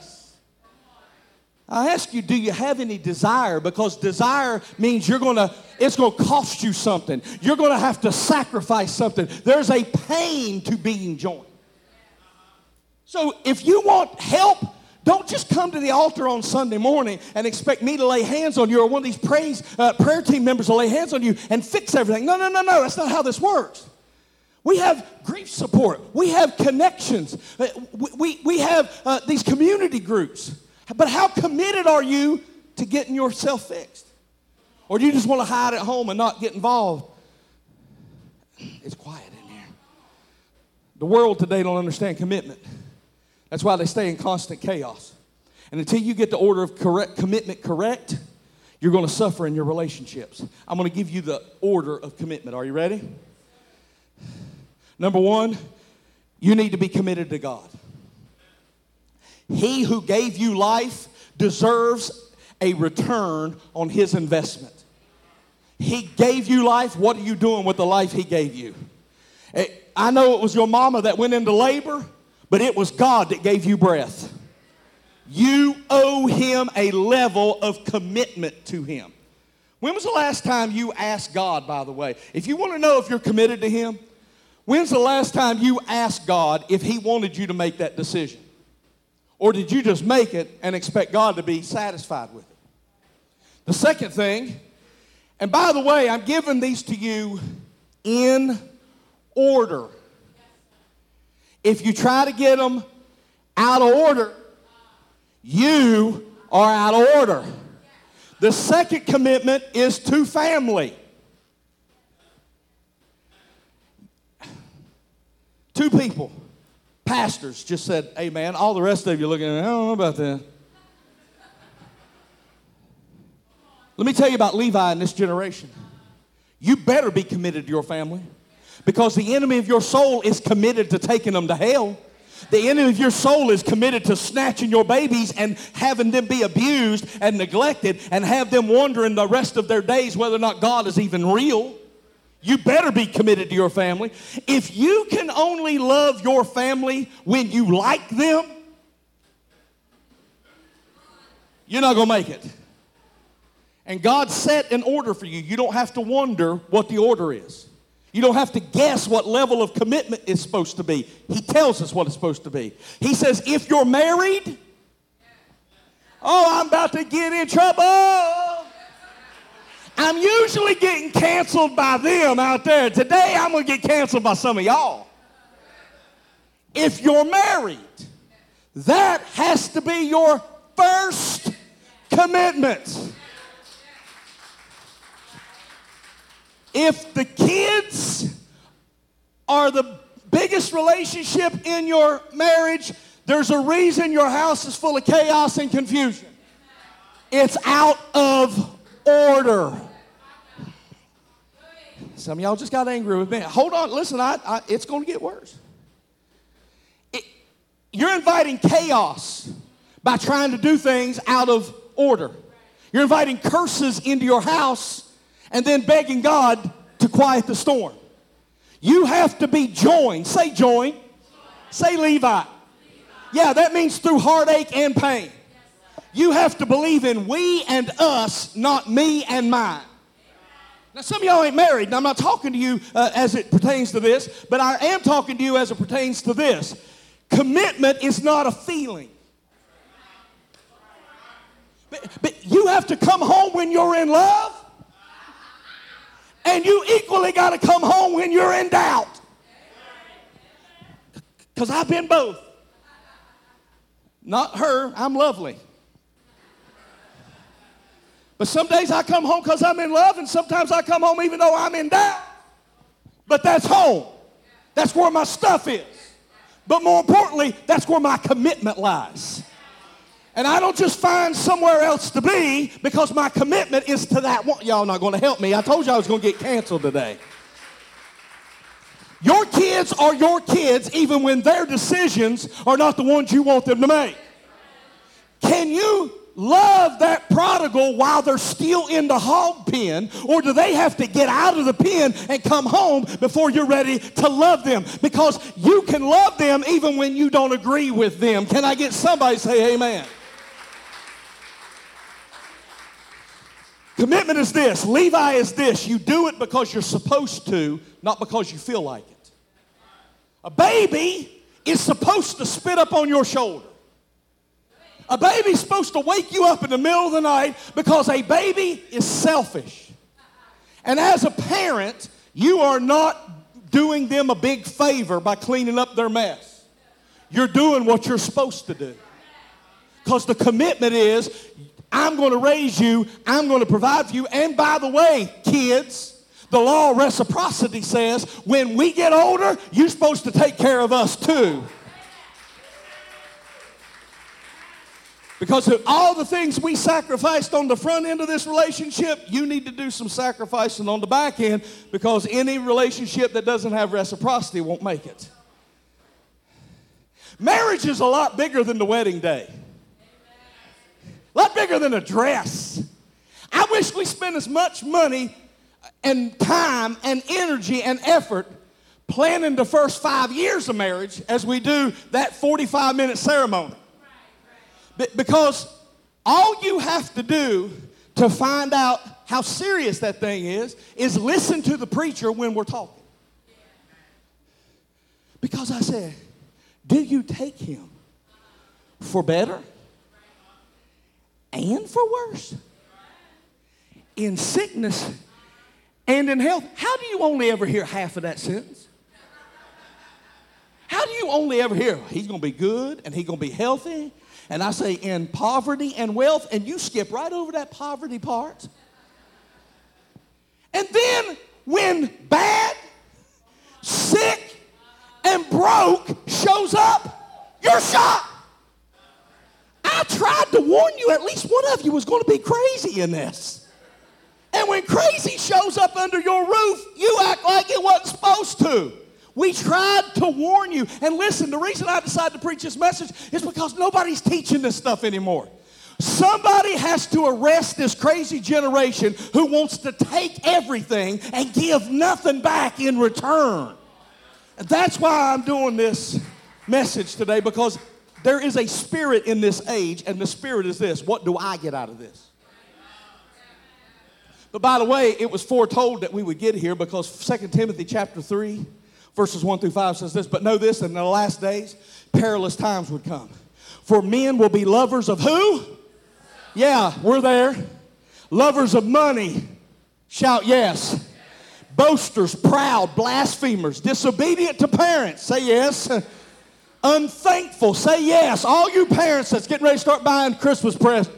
I ask you, do you have any desire? Because desire means you're going to, it's going to cost you something. You're going to have to sacrifice something. There's a pain to being joined. So if you want help, don't just come to the altar on Sunday morning and expect me to lay hands on you or one of these praise, uh, prayer team members to lay hands on you and fix everything. No, no, no, no. That's not how this works. We have grief support. We have connections. We, we, we have uh, these community groups. But how committed are you to getting yourself fixed? Or do you just want to hide at home and not get involved? It's quiet in here. The world today don't understand commitment. That's why they stay in constant chaos. And until you get the order of correct commitment correct, you're going to suffer in your relationships. I'm going to give you the order of commitment. Are you ready? Number one, you need to be committed to God. He who gave you life deserves a return on his investment. He gave you life. What are you doing with the life he gave you? I know it was your mama that went into labor, but it was God that gave you breath. You owe him a level of commitment to him. When was the last time you asked God, by the way? If you want to know if you're committed to him, when's the last time you asked God if he wanted you to make that decision? Or did you just make it and expect God to be satisfied with it? The second thing, and by the way, I'm giving these to you in order. If you try to get them out of order, you are out of order. The second commitment is to family. Two people, pastors, just said, amen. All the rest of you looking at me, I don't know about that. Let me tell you about Levi in this generation. You better be committed to your family, because the enemy of your soul is committed to taking them to hell. The enemy of your soul is committed to snatching your babies and having them be abused and neglected and have them wondering the rest of their days whether or not God is even real. You better be committed to your family. If you can only love your family when you like them, you're not going to make it. And God set an order for you. You don't have to wonder what the order is. You don't have to guess what level of commitment is supposed to be. He tells us what it's supposed to be. He says, if you're married, oh, I'm about to get in trouble. I'm usually getting canceled by them out there. Today, I'm going to get canceled by some of y'all. If you're married, that has to be your first commitment. If the kids are the biggest relationship in your marriage, there's a reason your house is full of chaos and confusion. It's out of order. Some of y'all just got angry with me. Hold on, listen, I, I, it's going to get worse. It, you're inviting chaos by trying to do things out of order. You're inviting curses into your house and then begging God to quiet the storm. You have to be joined. Say join. Say Levi. Levi. Yeah, that means through heartache and pain. You have to believe in we and us, not me and mine. Now, some of y'all ain't married, and I'm not talking to you uh, as it pertains to this, but I am talking to you as it pertains to this. Commitment is not a feeling. But, but you have to come home when you're in love. And you equally got to come home when you're in doubt. Because I've been both. Not her, I'm lovely. But some days I come home because I'm in love, and sometimes I come home even though I'm in doubt. But that's home. That's where my stuff is. But more importantly, that's where my commitment lies. And I don't just find somewhere else to be because my commitment is to that one. Y'all not going to help me. I told you I was going to get canceled today. Your kids are your kids even when their decisions are not the ones you want them to make. Can you love that prodigal while they're still in the hog pen, or do they have to get out of the pen and come home before you're ready to love them? Because you can love them even when you don't agree with them. Can I get somebody to say amen? Commitment is this. Levi is this. You do it because you're supposed to, not because you feel like it. A baby is supposed to spit up on your shoulder. A baby's supposed to wake you up in the middle of the night because a baby is selfish. And as a parent, you are not doing them a big favor by cleaning up their mess. You're doing what you're supposed to do. Because the commitment is, I'm going to raise you, I'm going to provide for you. And by the way, kids, the law of reciprocity says when we get older, you're supposed to take care of us too. Because of all the things we sacrificed on the front end of this relationship, you need to do some sacrificing on the back end, because any relationship that doesn't have reciprocity won't make it. Marriage is a lot bigger than the wedding day. A lot bigger than a dress. I wish we spent as much money and time and energy and effort planning the first five years of marriage as we do that forty-five minute ceremony. Be- because all you have to do to find out how serious that thing is, is listen to the preacher when we're talking. Because I said, do you take him for better and for worse? In sickness and in health. How do you only ever hear half of that sentence? How do you only ever hear, he's going to be good and he's going to be healthy? And I say in poverty and wealth, and you skip right over that poverty part. And then when bad, sick, and broke shows up, you're shocked. I tried to warn you, at least one of you was going to be crazy in this. And when crazy shows up under your roof, you act like it wasn't supposed to. We tried to warn you. And listen, the reason I decided to preach this message is because nobody's teaching this stuff anymore. Somebody has to arrest this crazy generation who wants to take everything and give nothing back in return. And that's why I'm doing this message today, because there is a spirit in this age, and the spirit is this: what do I get out of this? But by the way, it was foretold that we would get here, because Second Timothy chapter three, verses one through five says this: but know this, that in the last days, perilous times would come. For men will be lovers of who? Yeah, we're there. Lovers of money. Shout yes. Boasters, proud, blasphemers, disobedient to parents. Say yes. Unthankful. Say yes. All you parents that's getting ready to start buying Christmas presents.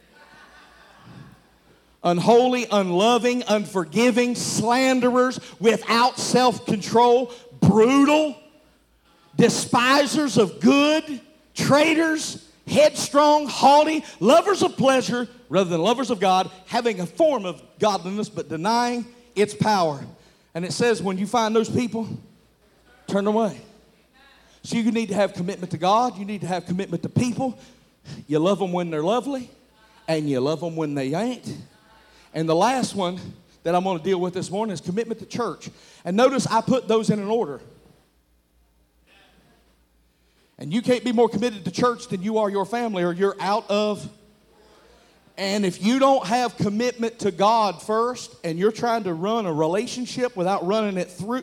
Unholy, unloving, unforgiving, slanderers, without self-control, brutal, despisers of good, traitors, headstrong, haughty, lovers of pleasure rather than lovers of God, having a form of godliness but denying its power. And it says when you find those people, turn away. So you need to have commitment to God. You need to have commitment to people. You love them when they're lovely, and you love them when they ain't. And the last one that I'm going to deal with this morning is commitment to church. And notice I put those in an order. And you can't be more committed to church than you are your family, or you're out of. And if you don't have commitment to God first, and you're trying to run a relationship without running it through.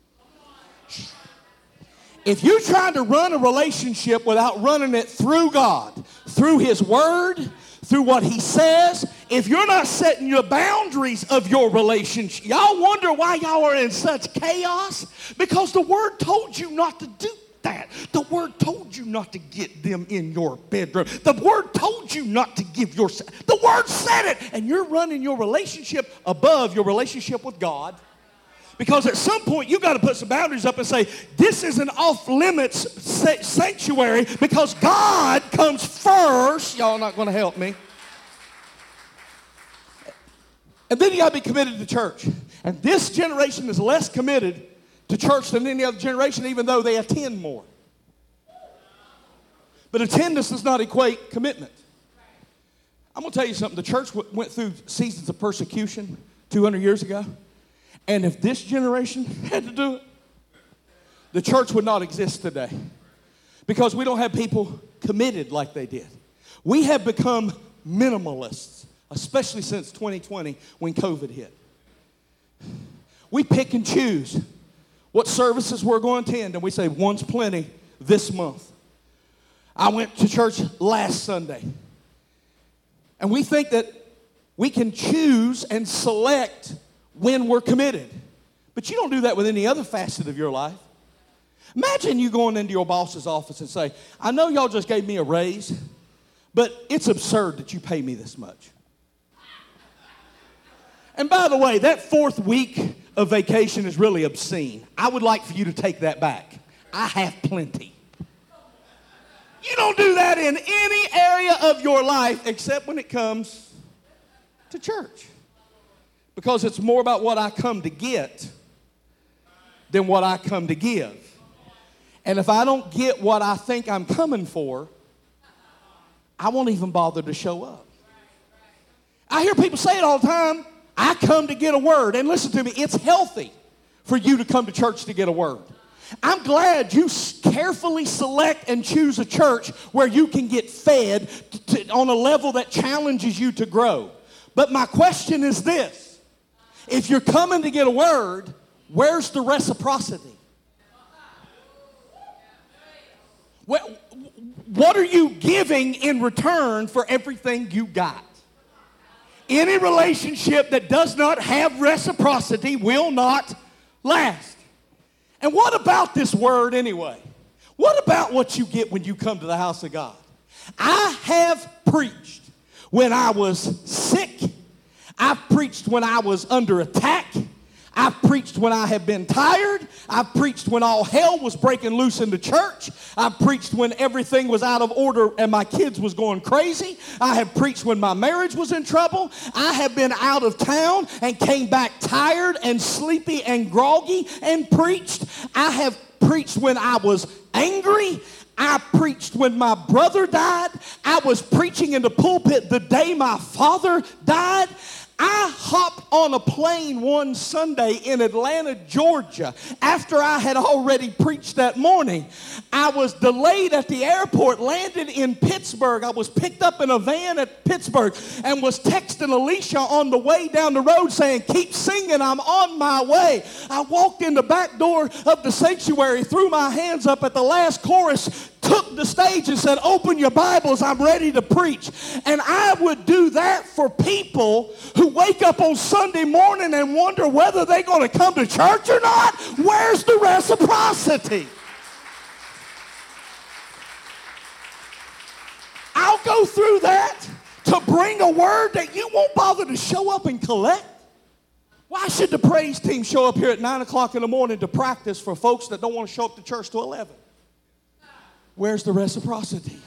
If you're trying to run a relationship without running it through God, through His Word, through what He says, if you're not setting your boundaries of your relationship, y'all wonder why y'all are in such chaos? Because the Word told you not to do that. The Word told you not to get them in your bedroom. The Word told you not to give your... The Word said it, and you're running your relationship above your relationship with God. Because at some point, you've got to put some boundaries up and say, this is an off-limits sanctuary because God comes first. Y'all not going to help me. And then you got to be committed to church. And this generation is less committed to church than any other generation, even though they attend more. But attendance does not equate commitment. I'm going to tell you something. The church w- went through seasons of persecution two hundred years ago. And if this generation had to do it, the church would not exist today. Because we don't have people committed like they did. We have become minimalists, especially since twenty twenty when COVID hit. We pick and choose what services we're going to attend, and we say one's plenty this month. I went to church last Sunday. And we think that we can choose and select when we're committed. But you don't do that with any other facet of your life. Imagine you going into your boss's office and say, I know y'all just gave me a raise, but it's absurd that you pay me this much. And by the way, that fourth week of vacation is really obscene. I would like for you to take that back. I have plenty. You don't do that in any area of your life except when it comes to church. Because it's more about what I come to get than what I come to give. And if I don't get what I think I'm coming for, I won't even bother to show up. I hear people say it all the time. I come to get a word. And listen to me, it's healthy for you to come to church to get a word. I'm glad you carefully select and choose a church where you can get fed to, on a level that challenges you to grow. But my question is this. If you're coming to get a word, where's the reciprocity? What are you giving in return for everything you got? Any relationship that does not have reciprocity will not last. And what about this word anyway? What about what you get when you come to the house of God? I have preached when I was sick. I've preached when I was under attack. I've preached when I have been tired. I've preached when all hell was breaking loose in the church. I've preached when everything was out of order and my kids was going crazy. I have preached when my marriage was in trouble. I have been out of town and came back tired and sleepy and groggy and preached. I have preached when I was angry. I preached when my brother died. I was preaching in the pulpit the day my father died. I hopped on a plane one Sunday in Atlanta, Georgia, after I had already preached that morning. I was delayed at the airport, landed in Pittsburgh. I was picked up in a van at Pittsburgh and was texting Alicia on the way down the road saying, keep singing, I'm on my way. I walked in the back door of the sanctuary, threw my hands up at the last chorus, took the stage and said, open your Bibles, I'm ready to preach. And I would do that for people who wake up on Sunday morning and wonder whether they're going to come to church or not. Where's the reciprocity? I'll go through that to bring a word that you won't bother to show up and collect. Why should the praise team show up here at nine o'clock in the morning to practice for folks that don't want to show up to church till eleven? Where's the reciprocity?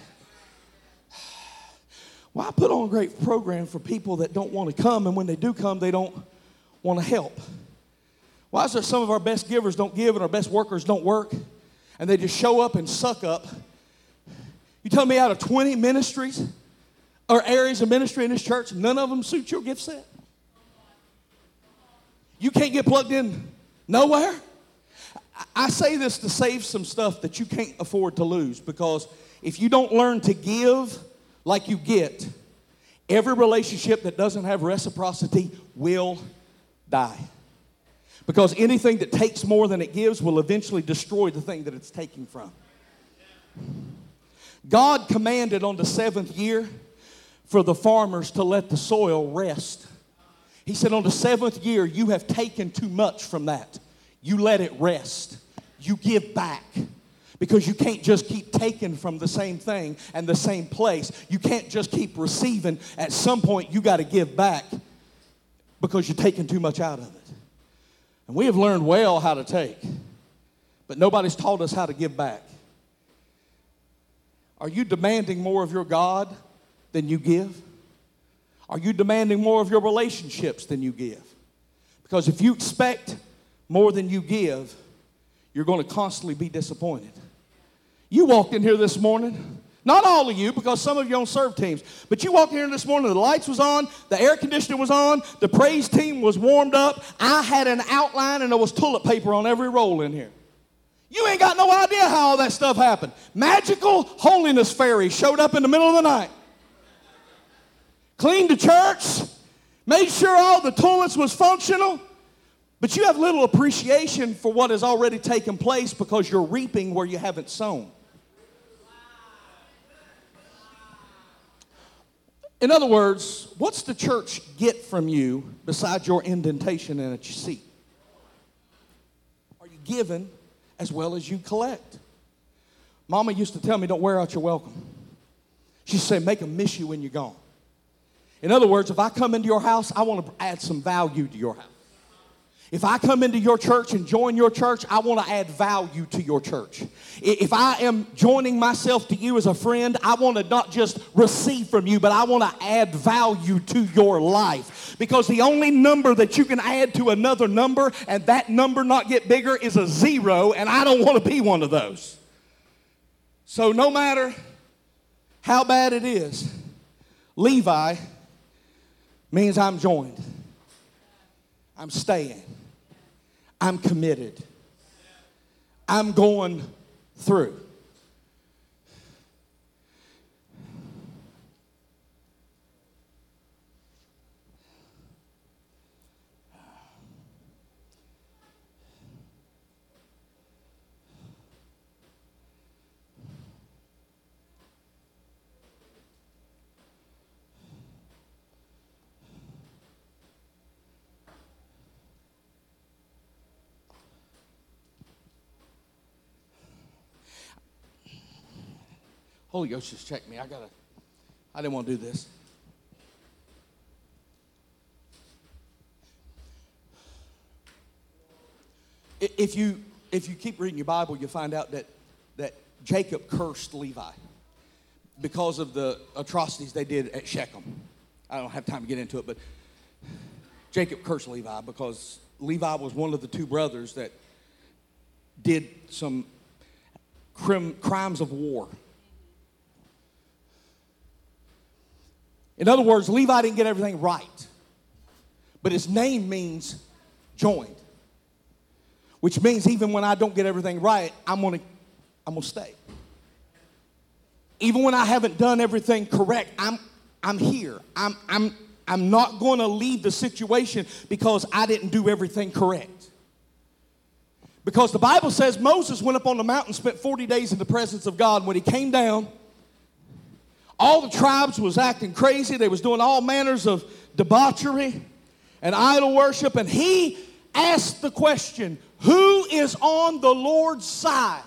Why put on a great program for people that don't want to come, and when they do come, they don't want to help? Why is there some of our best givers don't give and our best workers don't work, and they just show up and suck up? You tell me out of twenty ministries or areas of ministry in this church, none of them suit your gift set? You can't get plugged in nowhere? I say this to save some stuff that you can't afford to lose, because if you don't learn to give like you get, every relationship that doesn't have reciprocity will die. Because anything that takes more than it gives will eventually destroy the thing that it's taking from. God commanded on the seventh year for the farmers to let the soil rest. He said, on the seventh year, you have taken too much from that. You let it rest. You give back. Because you can't just keep taking from the same thing and the same place. You can't just keep receiving. At some point, you got to give back because you're taking too much out of it. And we have learned well how to take, but nobody's taught us how to give back. Are you demanding more of your God than you give? Are you demanding more of your relationships than you give? Because if you expect more than you give, you're going to constantly be disappointed. You walked in here this morning, not all of you, because some of you on serve teams, but you walked in here this morning, the lights was on, the air conditioner was on, the praise team was warmed up, I had an outline, and there was toilet paper on every roll in here. You ain't got no idea how all that stuff happened. Magical holiness fairy showed up in the middle of the night, cleaned the church, made sure all the toilets was functional. But you have little appreciation for what has already taken place because you're reaping where you haven't sown. In other words, what's the church get from you besides your indentation in a seat? Are you giving as well as you collect? Mama used to tell me, don't wear out your welcome. She said, make them miss you when you're gone. In other words, if I come into your house, I want to add some value to your house. If I come into your church and join your church, I want to add value to your church. If I am joining myself to you as a friend, I want to not just receive from you, but I want to add value to your life. Because the only number that you can add to another number and that number not get bigger is a zero, and I don't want to be one of those. So no matter how bad it is, Levi means I'm joined. I'm staying. I'm committed. I'm going through. Holy Ghost just checked me. I gotta, I didn't want to do this. If you if you keep reading your Bible, you'll find out that, that Jacob cursed Levi because of the atrocities they did at Shechem. I don't have time to get into it, but Jacob cursed Levi because Levi was one of the two brothers that did some crim, crimes of war. In other words, Levi didn't get everything right, but his name means joined, which means even when I don't get everything right, I'm gonna, I'm gonna stay. Even when I haven't done everything correct, I'm, I'm here. I'm, I'm, I'm not gonna leave the situation because I didn't do everything correct. Because the Bible says Moses went up on the mountain, spent forty days in the presence of God. When he came down, all the tribes was acting crazy. They was doing all manners of debauchery and idol worship. And he asked the question, who is on the Lord's side?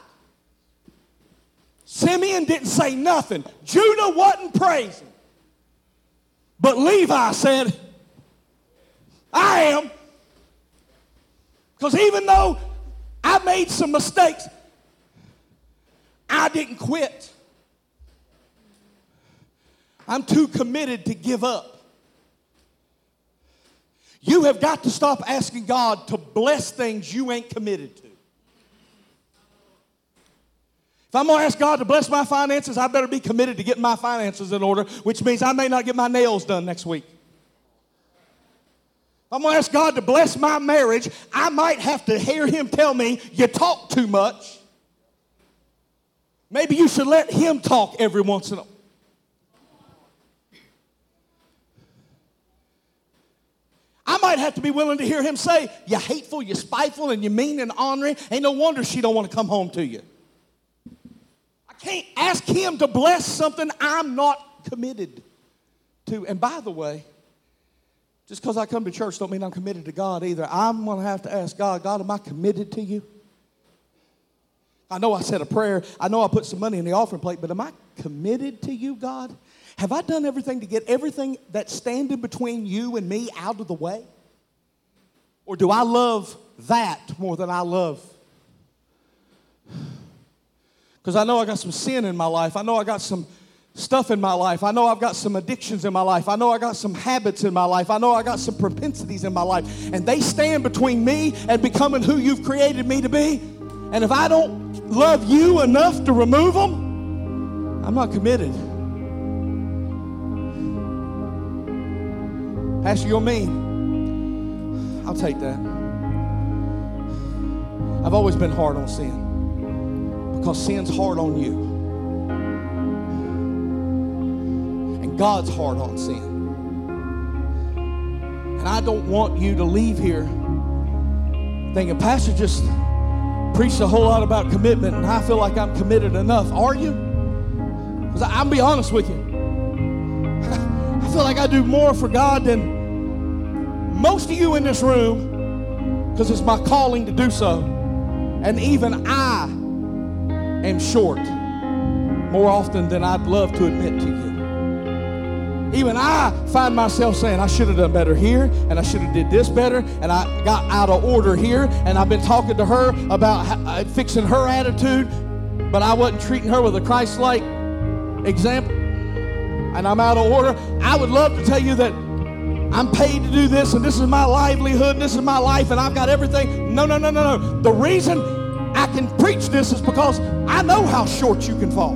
Simeon didn't say nothing. Judah wasn't praising. But Levi said, I am. Because even though I made some mistakes, I didn't quit. I'm too committed to give up. You have got to stop asking God to bless things you ain't committed to. If I'm going to ask God to bless my finances, I better be committed to getting my finances in order, which means I may not get my nails done next week. If I'm going to ask God to bless my marriage, I might have to hear him tell me, you talk too much. Maybe you should let him talk every once in a while. I might have to be willing to hear him say, you're hateful, you're spiteful, and you're mean and ornery. Ain't no wonder she don't want to come home to you. I can't ask him to bless something I'm not committed to. And by the way, just because I come to church don't mean I'm committed to God either. I'm going to have to ask God, God, am I committed to you? I know I said a prayer. I know I put some money in the offering plate, but am I committed to you, God? Have I done everything to get everything that's standing between you and me out of the way? Or do I love that more than I love? Because I know I got some sin in my life. I know I got some stuff in my life. I know I've got some addictions in my life. I know I got some habits in my life. I know I got some propensities in my life. And they stand between me and becoming who you've created me to be. And if I don't love you enough to remove them, I'm not committed. Pastor, you're mean. I'll take that. I've always been hard on sin because sin's hard on you. And God's hard on sin. And I don't want you to leave here thinking, Pastor just preached a whole lot about commitment and I feel like I'm committed enough. Are you? Because I'll be honest with you. I feel like I do more for God than most of you in this room, because it's my calling to do so. And even I am short more often than I'd love to admit to you. Even I find myself saying, I should have done better here, and I should have did this better, and I got out of order here, and I've been talking to her about uh, fixing her attitude, but I wasn't treating her with a Christ-like example. And I'm out of order. I would love to tell you that I'm paid to do this, and this is my livelihood, and this is my life, and I've got everything. No, no, no, no, no. The reason I can preach this is because I know how short you can fall.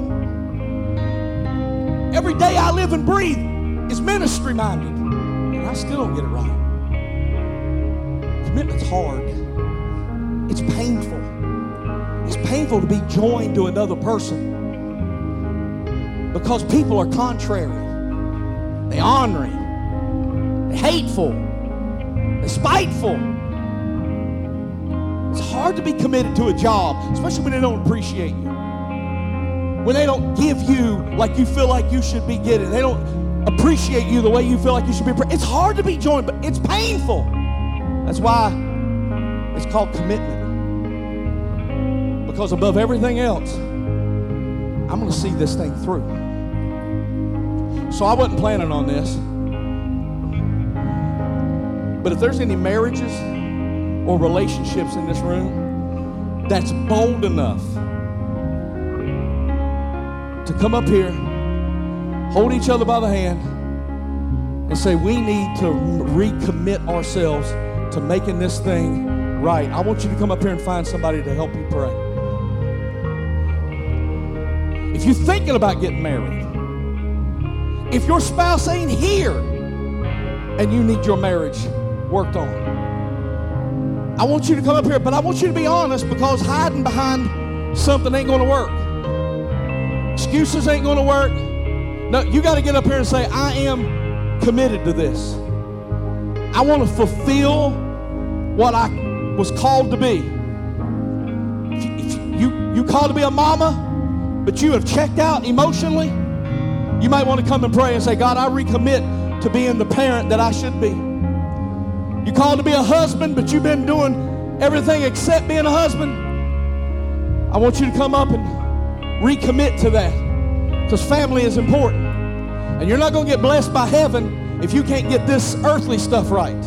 Every day I live and breathe is ministry-minded, and I still don't get it right. Commitment's hard. It's painful. It's painful to be joined to another person because people are contrary. They're ornery. They're hateful. They're spiteful. It's hard to be committed to a job, especially when they don't appreciate you. When they don't give you like you feel like you should be getting. They don't appreciate you the way you feel like you should be. It's hard to be joined, but it's painful. That's why it's called commitment. Because above everything else, I'm going to see this thing through. So I wasn't planning on this. But if there's any marriages or relationships in this room that's bold enough to come up here, hold each other by the hand, and say, we need to recommit ourselves to making this thing right. I want you to come up here and find somebody to help you pray. If you're thinking about getting married, if your spouse ain't here and you need your marriage worked on, I want you to come up here, but I want you to be honest, because hiding behind something ain't going to work. Excuses ain't going to work. No, you got to get up here and say, I am committed to this. I want to fulfill what I was called to be. If you, if you, you called to be a mama, but you have checked out emotionally, you might want to come and pray and say, God, I recommit to being the parent that I should be. You called to be a husband, but you've been doing everything except being a husband. I want you to come up and recommit to that, because family is important. And you're not going to get blessed by heaven if you can't get this earthly stuff right.